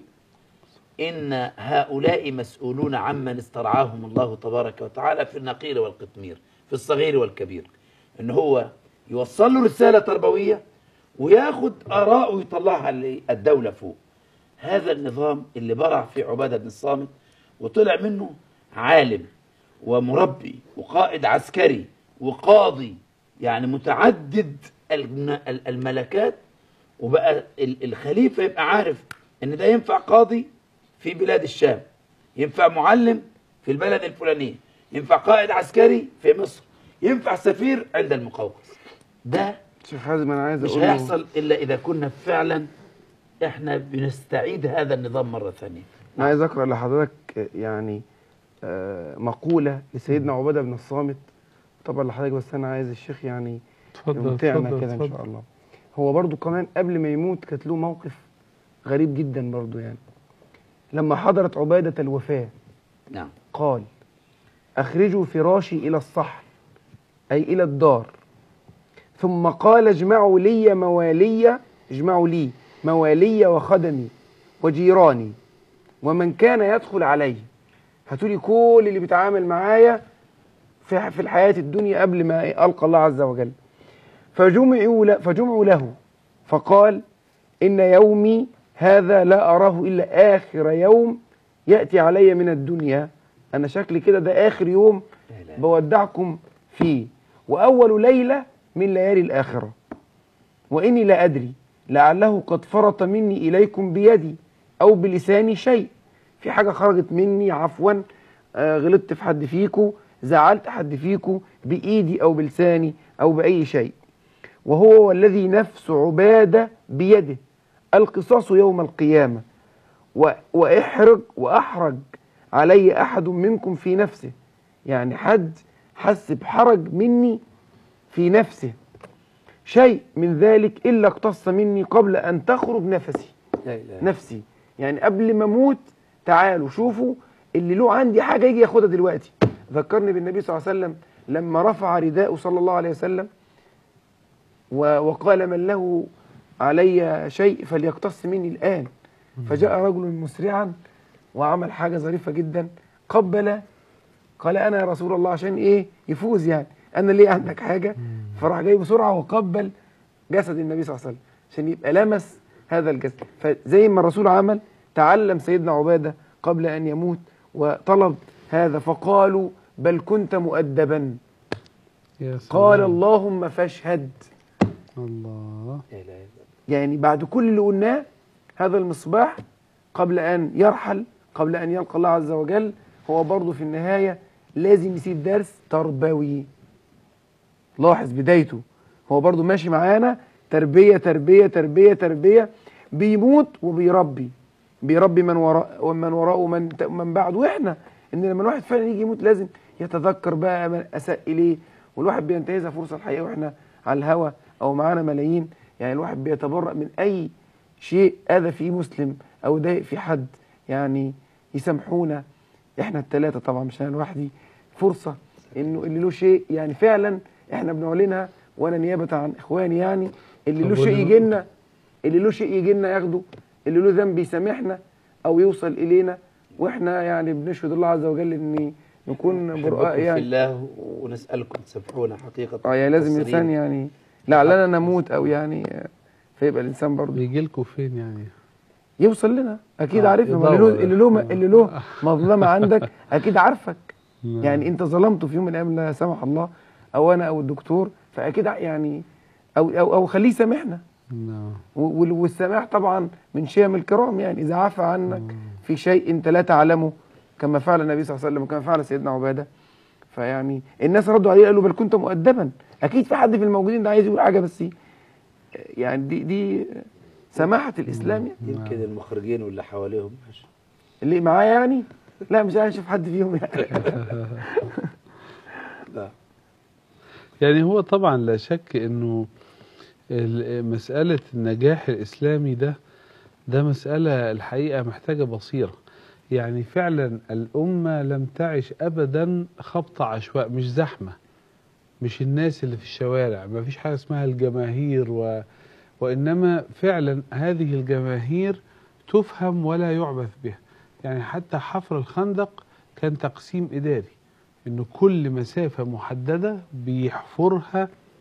إن هؤلاء مسؤولون عمن استرعاهم الله تبارك وتعالى في النقير والقطمير، في الصغير والكبير. ان هو يوصل له رسالة تربوية وياخد آراءه ويطلعها للدولة فوق. هذا النظام اللي برع فيه عبادة بن الصامت وطلع منه عالم ومربي وقائد عسكري وقاضي، يعني متعدد الملكات، وبقى الخليفة يبقى عارف ان ده ينفع قاضي في بلاد الشام، ينفع معلم في البلد الفلانية، ينفع قائد عسكري في مصر، ينفع سفير عند المقوقس. ده شيخ حازم انا عايز مش اقول هيحصل الا اذا كنا فعلا احنا بنستعيد هذا النظام مرة ثانية. انا عايز اقرا لحضرتك يعني مقولة لسيدنا عبادة بن الصامت طبعا لحضرتك، بس انا عايز الشيخ يعني يمتعنا كده ان شاء الله. هو برضو كمان قبل ما يموت كانت له موقف غريب جدا برضو، يعني لما حضرت عبادة الوفاة نعم قال: أخرجوا فراشي إلى الصحن، أي إلى الدار، ثم قال: اجمعوا لي موالي وخدمي وجيراني ومن كان يدخل علي. هاتوا لي كل اللي بيتعامل معايا في الحياة الدنيا قبل ما ألقى الله عز وجل. فجمعوا له فقال: إن يومي هذا لا أراه إلا آخر يوم يأتي علي من الدنيا. أنا شكلي كده ده آخر يوم بودعكم فيه، وأول ليلة من ليالي الآخرة، وإني لا أدري لعله قد فرط مني إليكم بيدي أو بلساني شيء، في حاجة خرجت مني عفوا، غلطت في حد فيكم، زعلت حد فيكم بإيدي أو بلساني أو بأي شيء، وهو والذي نفس عبادة بيده القصاص يوم القيامة، وأحرج علي أحد منكم في نفسه، يعني حد حس بحرج مني في نفسه شيء من ذلك إلا اقتص مني قبل أن تخرج نفسي، يعني قبل ما أموت تعالوا شوفوا اللي له عندي حاجة يجي ياخدها دلوقتي. ذكرني بالنبي صلى الله عليه وسلم لما رفع رداءه صلى الله عليه وسلم وقال: من له علي شيء فليقتص مني الآن. فجاء رجل مسرعا وعمل حاجة ظريفة جدا، قبل، قال: أنا يا رسول الله، عشان إيه يفوز يعني، أنا ليه عندك حاجة؟ فراح جاي بسرعة وقبل جسد النبي صلى الله عليه وسلم عشان يبقى لمس هذا الجسد. فزي ما الرسول عمل تعلم سيدنا عبادة قبل أن يموت وطلب هذا، فقالوا: بل كنت مؤدبا. قال: اللهم فاشهد. الله. يعني بعد كل اللي قلناه هذا المصباح قبل أن يرحل، قبل أن يلقى الله عز وجل، هو برضه في النهاية لازم يسيب درس تربوي. لاحظ بدايته هو برضه ماشي معانا تربية تربية تربية تربية، بيموت وبيربي من وراء ومن وراءه ومن بعد. واحنا ان لما الواحد فعلا يجي يموت لازم يتذكر بقى من اساء اليه، والواحد بينتهزها فرصة الحقيقة واحنا على الهوا او معانا ملايين، يعني الواحد بيتبرأ من اي شيء اذى فيه مسلم او ضايق في حد، يعني يسامحونا احنا الثلاثة طبعا مش انا لوحدي، فرصة انه اللي له شيء يعني فعلا احنا بنعلنها وانا نيابة عن اخواني، يعني اللي له شيء يجي لنا، اللي له شيء يجي لنا ياخده، اللي له ذنب يسامحنا او يوصل الينا، واحنا يعني بنشهد الله عز وجل ان نكون برؤاء يعني في الله، ونسألكم تسامحونا حقيقة. يعني لازم الانسان يعني لعلنا نموت او يعني فيبقى الانسان برضه يجي لكم فين يعني يوصل لنا اكيد عارفنا، اللي له مظلمه عندك اكيد عارفك، يعني انت ظلمته في يوم من الايام لا سمح الله، او انا او الدكتور، فاكيد يعني او خليه يسامحنا. والسماح طبعا من شيم الكرام، يعني اذا عفى عنك في شيء انت لا تعلمه كما فعل النبي صلى الله عليه وسلم وكما فعل سيدنا عباده، فيعني الناس ردوا عليه قالوا: بل كنت مؤدبا. اكيد في حد في الموجودين ده عايز يقول حاجه، بس يعني دي سماحه الاسلام. يمكن المخرجين واللي حواليهم اللي معايا يعني لا مش عايز اشوف حد فيهم يعني. لا يعني هو طبعا لا شك انه مسألة النجاح الإسلامي ده مسألة الحقيقة محتاجة بصيرة. يعني فعلا الأمة لم تعش أبدا خبط عشواء، مش زحمة، مش الناس اللي في الشوارع، ما فيش حاجة اسمها الجماهير وإنما فعلا هذه الجماهير تفهم ولا يعبث بها. يعني حتى حفر الخندق كان تقسيم إداري، إنه كل مسافة محددة بيحفرها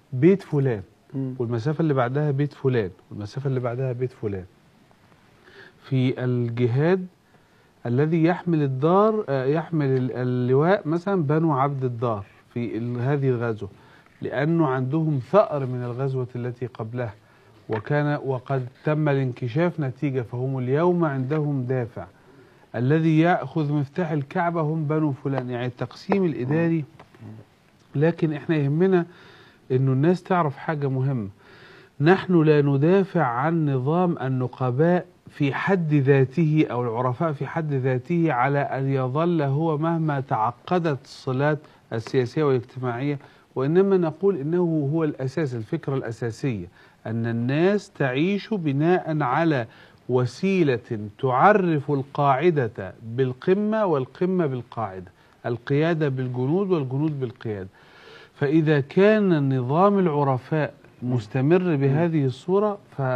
بيت فلان، والمسافة اللي بعدها بيت فلان، والمسافة اللي بعدها بيت فلان. في الجهاد الذي يحمل الدار يحمل اللواء مثلا بنو عبد الدار في هذه الغزوة، لأنه عندهم ثأر من الغزوة التي قبلها، وقد تم الانكشاف نتيجة، فهم اليوم عندهم دافع. الذي يأخذ مفتاح الكعبة هم بنو فلان، يعني التقسيم الإداري. لكن احنا يهمنا انه الناس تعرف حاجة مهمة، نحن لا ندافع عن نظام النقباء في حد ذاته أو العرفاء في حد ذاته على أن يظل هو مهما تعقدت الصلات السياسية والاجتماعية، وإنما نقول إنه هو الأساس، الفكرة الأساسية أن الناس تعيش بناء على وسيلة تعرف القاعدة بالقمة والقمة بالقاعدة، القيادة بالجنود والجنود بالقيادة. فإذا كان نظام العرفاء مستمر بهذه الصورة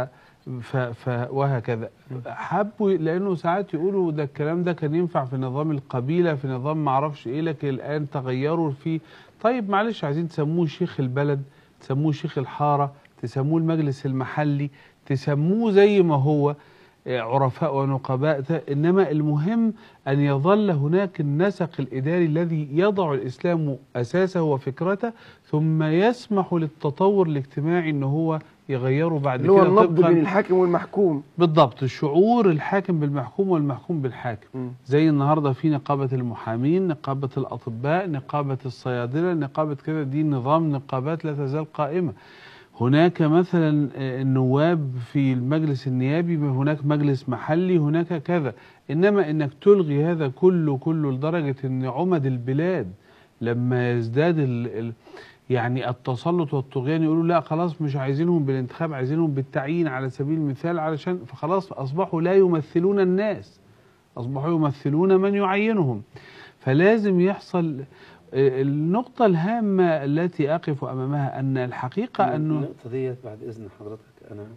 وهكذا حبوا، لأنه ساعات يقولوا ده الكلام ده كان ينفع في نظام القبيلة، في نظام معرفش إيه، لكن الآن تغيروا فيه. طيب معلش، عايزين تسموه شيخ البلد، تسموه شيخ الحارة، تسموه المجلس المحلي، تسموه زي ما هو عرفاء ونقباء، إنما المهم أن يظل هناك النسق الإداري الذي يضع الإسلام أساسه وفكرته، ثم يسمح للتطور الاجتماعي أنه هو يغيره بعد كده، اللي هو النبض بين الحاكم والمحكوم. بالضبط، شعور الحاكم بالمحكوم والمحكوم بالحاكم. زي النهاردة في نقابة المحامين، نقابة الأطباء، نقابة الصيادلة، نقابة كذا، دي نظام نقابات لا تزال قائمة. هناك مثلا النواب في المجلس النيابي، هناك مجلس محلي، هناك كذا. إنما إنك تلغي هذا كله لدرجة إن عمد البلاد لما يزداد يعني التسلط والطغيان يقولوا لا خلاص مش عايزينهم بالانتخاب، عايزينهم بالتعيين على سبيل المثال، علشان فخلاص أصبحوا لا يمثلون الناس، أصبحوا يمثلون من يعينهم. فلازم يحصل النقطة الهامة التي أقف أمامها، أن الحقيقة أنه النقطة ديت بعد إذن حضرتك، أنا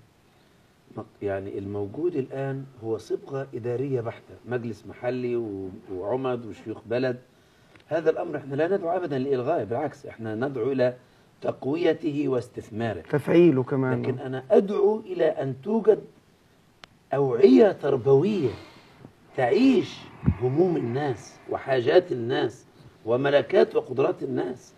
يعني الموجود الآن هو صبغة إدارية بحتة، مجلس محلي وعمد وشيوخ بلد. هذا الأمر احنا لا ندعو أبدا لإلغائه، بالعكس احنا ندعو إلى تقويته واستثماره، تفعيله كمان. لكن أنا أدعو إلى أن توجد أوعية تربوية تعيش هموم الناس وحاجات الناس وملكات وقدرات الناس،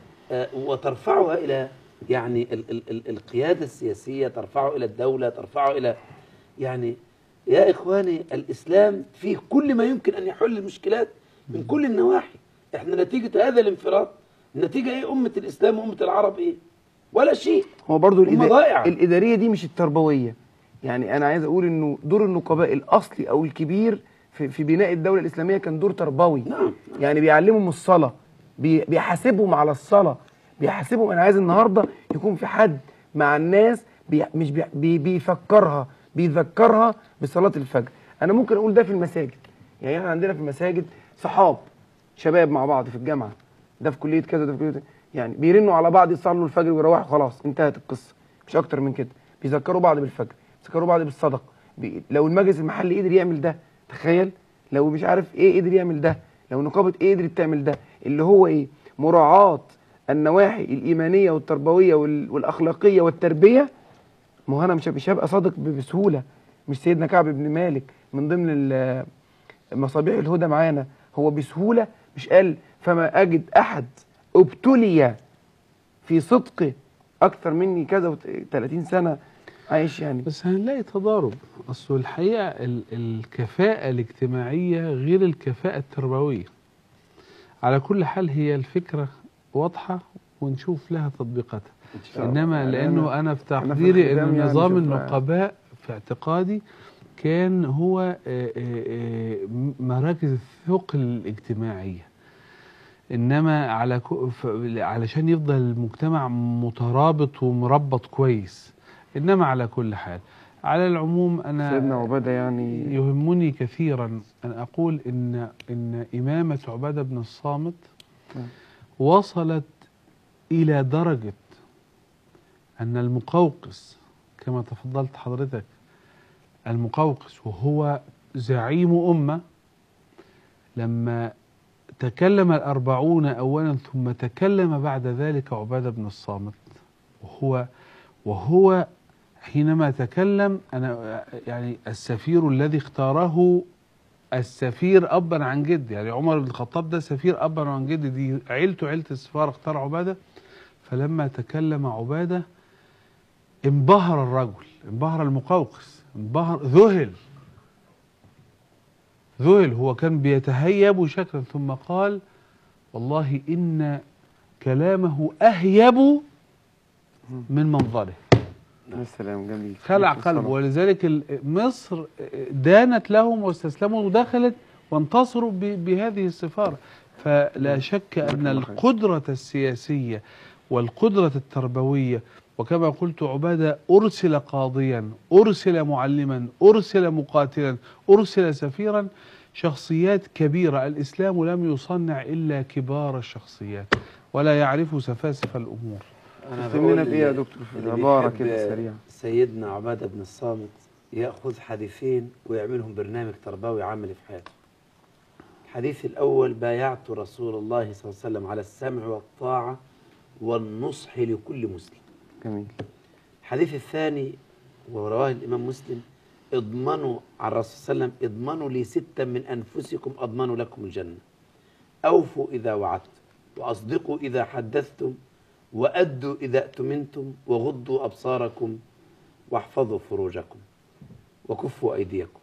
وترفعها إلى يعني القيادة السياسية، ترفعه إلى الدولة، ترفعه إلى يعني يا إخواني الإسلام فيه كل ما يمكن أن يحل المشكلات من كل النواحي. إحنا نتيجة هذا الانفراد النتيجة إيه؟ أمة الإسلام وأمة العرب إيه؟ ولا شيء. هو برضو الإدارية دي مش التربوية. يعني أنا عايز أقول إنه دور النقباء الأصلي أو الكبير في بناء الدولة الإسلامية كان دور تربوي. نعم. يعني بيعلمهم الصلاة، بيحاسبهم على الصلاة، بيحاسبهم. أنا عايز النهاردة يكون في حد مع الناس مش بيفكرها، بيذكرها بصلاة الفجر. أنا ممكن أقول ده في المساجد، يعني احنا عندنا في المساجد صحاب شباب مع بعض في الجامعة، ده في كلية كذا، ده في كلية، يعني بيرنوا على بعض يصلوا الفجر ويروحوا، خلاص انتهت القصة، مش أكتر من كده. بيذكروا بعض بالفجر، بيذكروا بعض بالصدقة. لو المجلس المحلي قدر يعمل ده، تخيل لو مش عارف ايه قدر يعمل ده، لو نقابة ايه قدرت تعمل ده، اللي هو ايه؟ مراعاة النواحي الإيمانية والتربوية والأخلاقية والتربية. ما هو أنا مش هبقى صادق بسهولة. مش سيدنا كعب بن مالك من ضمن مصابيح الهدى معانا، هو بسهولة مش قال فما أجد أحد ابتلي في صدقه أكثر مني كذا 30 سنة عايش يعني. بس هنلاقي تضارب. أصل الحقيقة الكفاءة الاجتماعية غير الكفاءة التربوية. على كل حال هي الفكرة واضحة ونشوف لها تطبيقاتها. إنما لأنه أنا في تقديري أن نظام النقباء في اعتقادي كان هو مراكز الثقل الاجتماعية. إنما علشان يفضل المجتمع مترابط ومربط كويس. إنما على كل حال، على العموم أنا سيدنا عبادة يعني يهمني كثيرا أن أقول إن إمامة عبادة بن الصامت وصلت إلى درجة أن المقوقس كما تفضلت حضرتك، المقوقس وهو زعيم أمة، لما تكلم 40 أولا ثم تكلم بعد ذلك عبادة بن الصامت وهو حينما تكلم أنا يعني السفير الذي اختاره السفير أبا عن جد، يعني عمر بن الخطاب ده سفير أبا عن جد، دي عيلته عيلة السفارة اختار عبادة. فلما تكلم عبادة انبهر الرجل، انبهر المقوقس، انبهر، ذهل، هو كان بيتهيب شكلا، ثم قال والله إن كلامه أهيب من منظره. السلام جميل، خلع قلبه. ولذلك مصر دانت لهم واستسلموا ودخلت وانتصروا بهذه السفارة. فلا شك أن القدرة السياسية والقدرة التربوية، وكما قلت عبادة أرسل قاضيا، أرسل معلما، أرسل مقاتلا، أرسل سفيرا، شخصيات كبيرة. الإسلام لم يصنع إلا كبار الشخصيات ولا يعرف سفاسف الأمور. أنا بقول بإيه يا دكتور في عبارة كده سريعة؟ سيدنا عبادة بن الصامت يأخذ حديثين ويعملهم برنامج تربوي عملي في حياته. الحديث الأول: بايعت رسول الله صلى الله عليه وسلم على السمع والطاعة والنصح لكل مسلم. جميل. الحديث الثاني ورواه الإمام مسلم: اضمنوا على الرسول صلى الله عليه وسلم: اضمنوا لي 6 من أنفسكم أضمنوا لكم الجنة، أوفوا إذا وعدتم، وأصدقوا إذا حدثتم، وأدوا إذا اؤتمنتم، وغضوا أبصاركم، واحفظوا فروجكم، وكفوا أيديكم.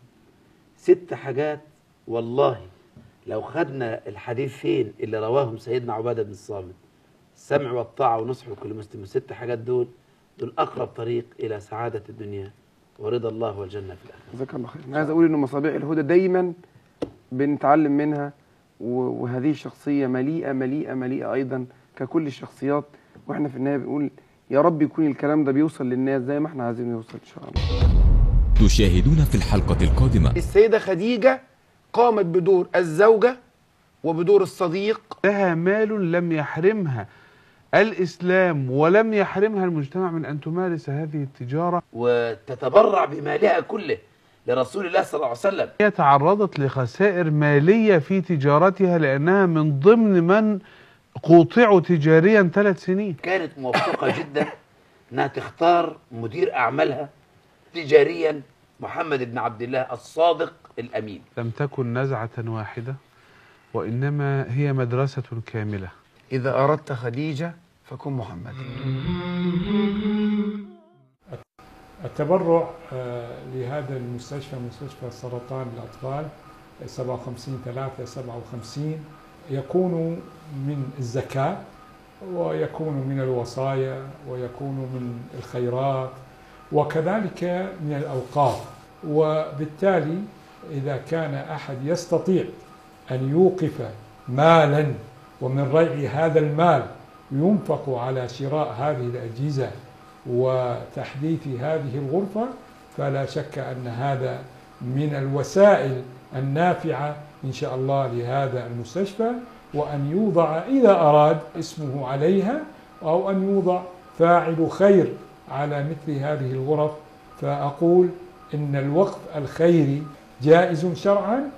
6 حاجات والله لو خدنا الحديثين اللي رواهم سيدنا عبادة بن الصامت، السمع والطاعة ونصح لكل مسلم، 6 حاجات دول أقرب طريق إلى سعادة الدنيا ورضا الله والجنة في الآخرة. جزاك الله خير. أنا عايز أقول إن مصابيح الهدى دايما بنتعلم منها، وهذه الشخصية مليئة مليئة مليئة أيضا ككل الشخصيات، وإحنا في النهاية بنقول يا رب يكون الكلام ده بيوصل للناس زي ما إحنا عايزين يوصل إن شاء الله. تشاهدون في الحلقة القادمة السيدة خديجة قامت بدور الزوجة وبدور الصديق. لها مال لم يحرمها الإسلام ولم يحرمها المجتمع من أن تمارس هذه التجارة، وتتبرع بمالها كله لرسول الله صلى الله عليه وسلم. هي تعرضت لخسائر مالية في تجارتها لأنها من ضمن من قوطعوا تجاريا 3 سنين. كانت موفقة جدا أنها تختار مدير أعمالها تجاريا محمد بن عبد الله الصادق الأمين. لم تكن نزعة واحدة، وإنما هي مدرسة كاملة. إذا أردت خديجة فكن محمد. التبرع لهذا المستشفى، مستشفى سرطان الأطفال 57/3/57، يكون من الزكاة، ويكون من الوصايا، ويكون من الخيرات، وكذلك من الأوقاف. وبالتالي إذا كان أحد يستطيع أن يوقف مالا ومن ريع هذا المال ينفق على شراء هذه الأجهزة وتحديث هذه الغرفة، فلا شك أن هذا من الوسائل النافعة إن شاء الله لهذا المستشفى، وأن يوضع إذا أراد اسمه عليها، أو أن يوضع فاعل خير على مثل هذه الغرف. فأقول إن الوقف الخيري جائز شرعا،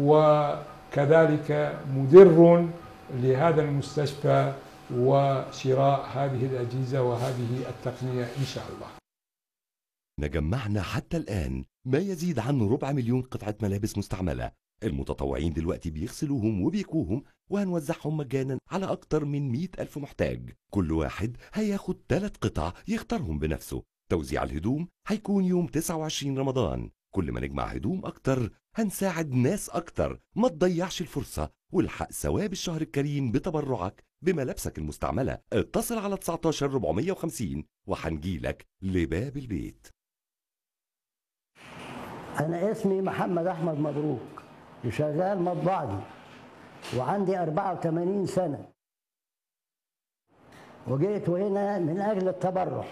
وكذلك مدر لهذا المستشفى وشراء هذه الأجهزة وهذه التقنية إن شاء الله. جمعنا حتى الآن ما يزيد عن 400,000 قطعة ملابس مستعملة. المتطوعين دلوقتي بيغسلوهم وبيكوهم، وهنوزعهم مجانا على أكتر من 100,000 محتاج. كل واحد هياخد 3 قطع يختارهم بنفسه. توزيع الهدوم هيكون يوم 29 رمضان. كل ما نجمع هدوم أكتر هنساعد ناس أكتر. ما تضيعش الفرصة والحق ثواب الشهر الكريم بتبرعك بملابسك المستعملة. اتصل على 19 450 وهنجيلك لباب البيت. أنا اسمي محمد أحمد مبروك، وشغال مطبعجي، وعندي 84 سنة، وجيت هنا من أجل التبرع.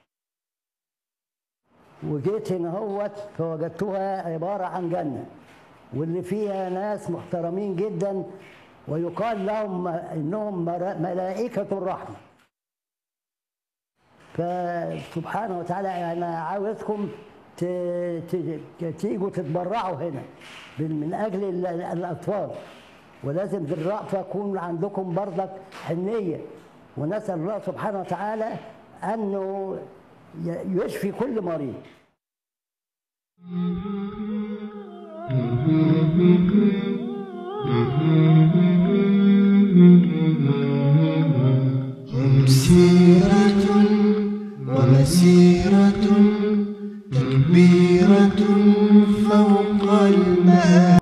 وجيت هنا هوت فوجدتها عبارة عن جنة، واللي فيها ناس محترمين جدا، ويقال لهم إنهم ملائكة الرحمة. فسبحانه وتعالى أنا عاوزكم تيجوا تتبرعوا هنا من أجل الأطفال، ولازم بالرأفة يكون عندكم برضك حنية، ونسأل الله سبحانه وتعالى أنه يشفي كل مريض. هم سيرة ومسيرة تكبيرة فوق المآب.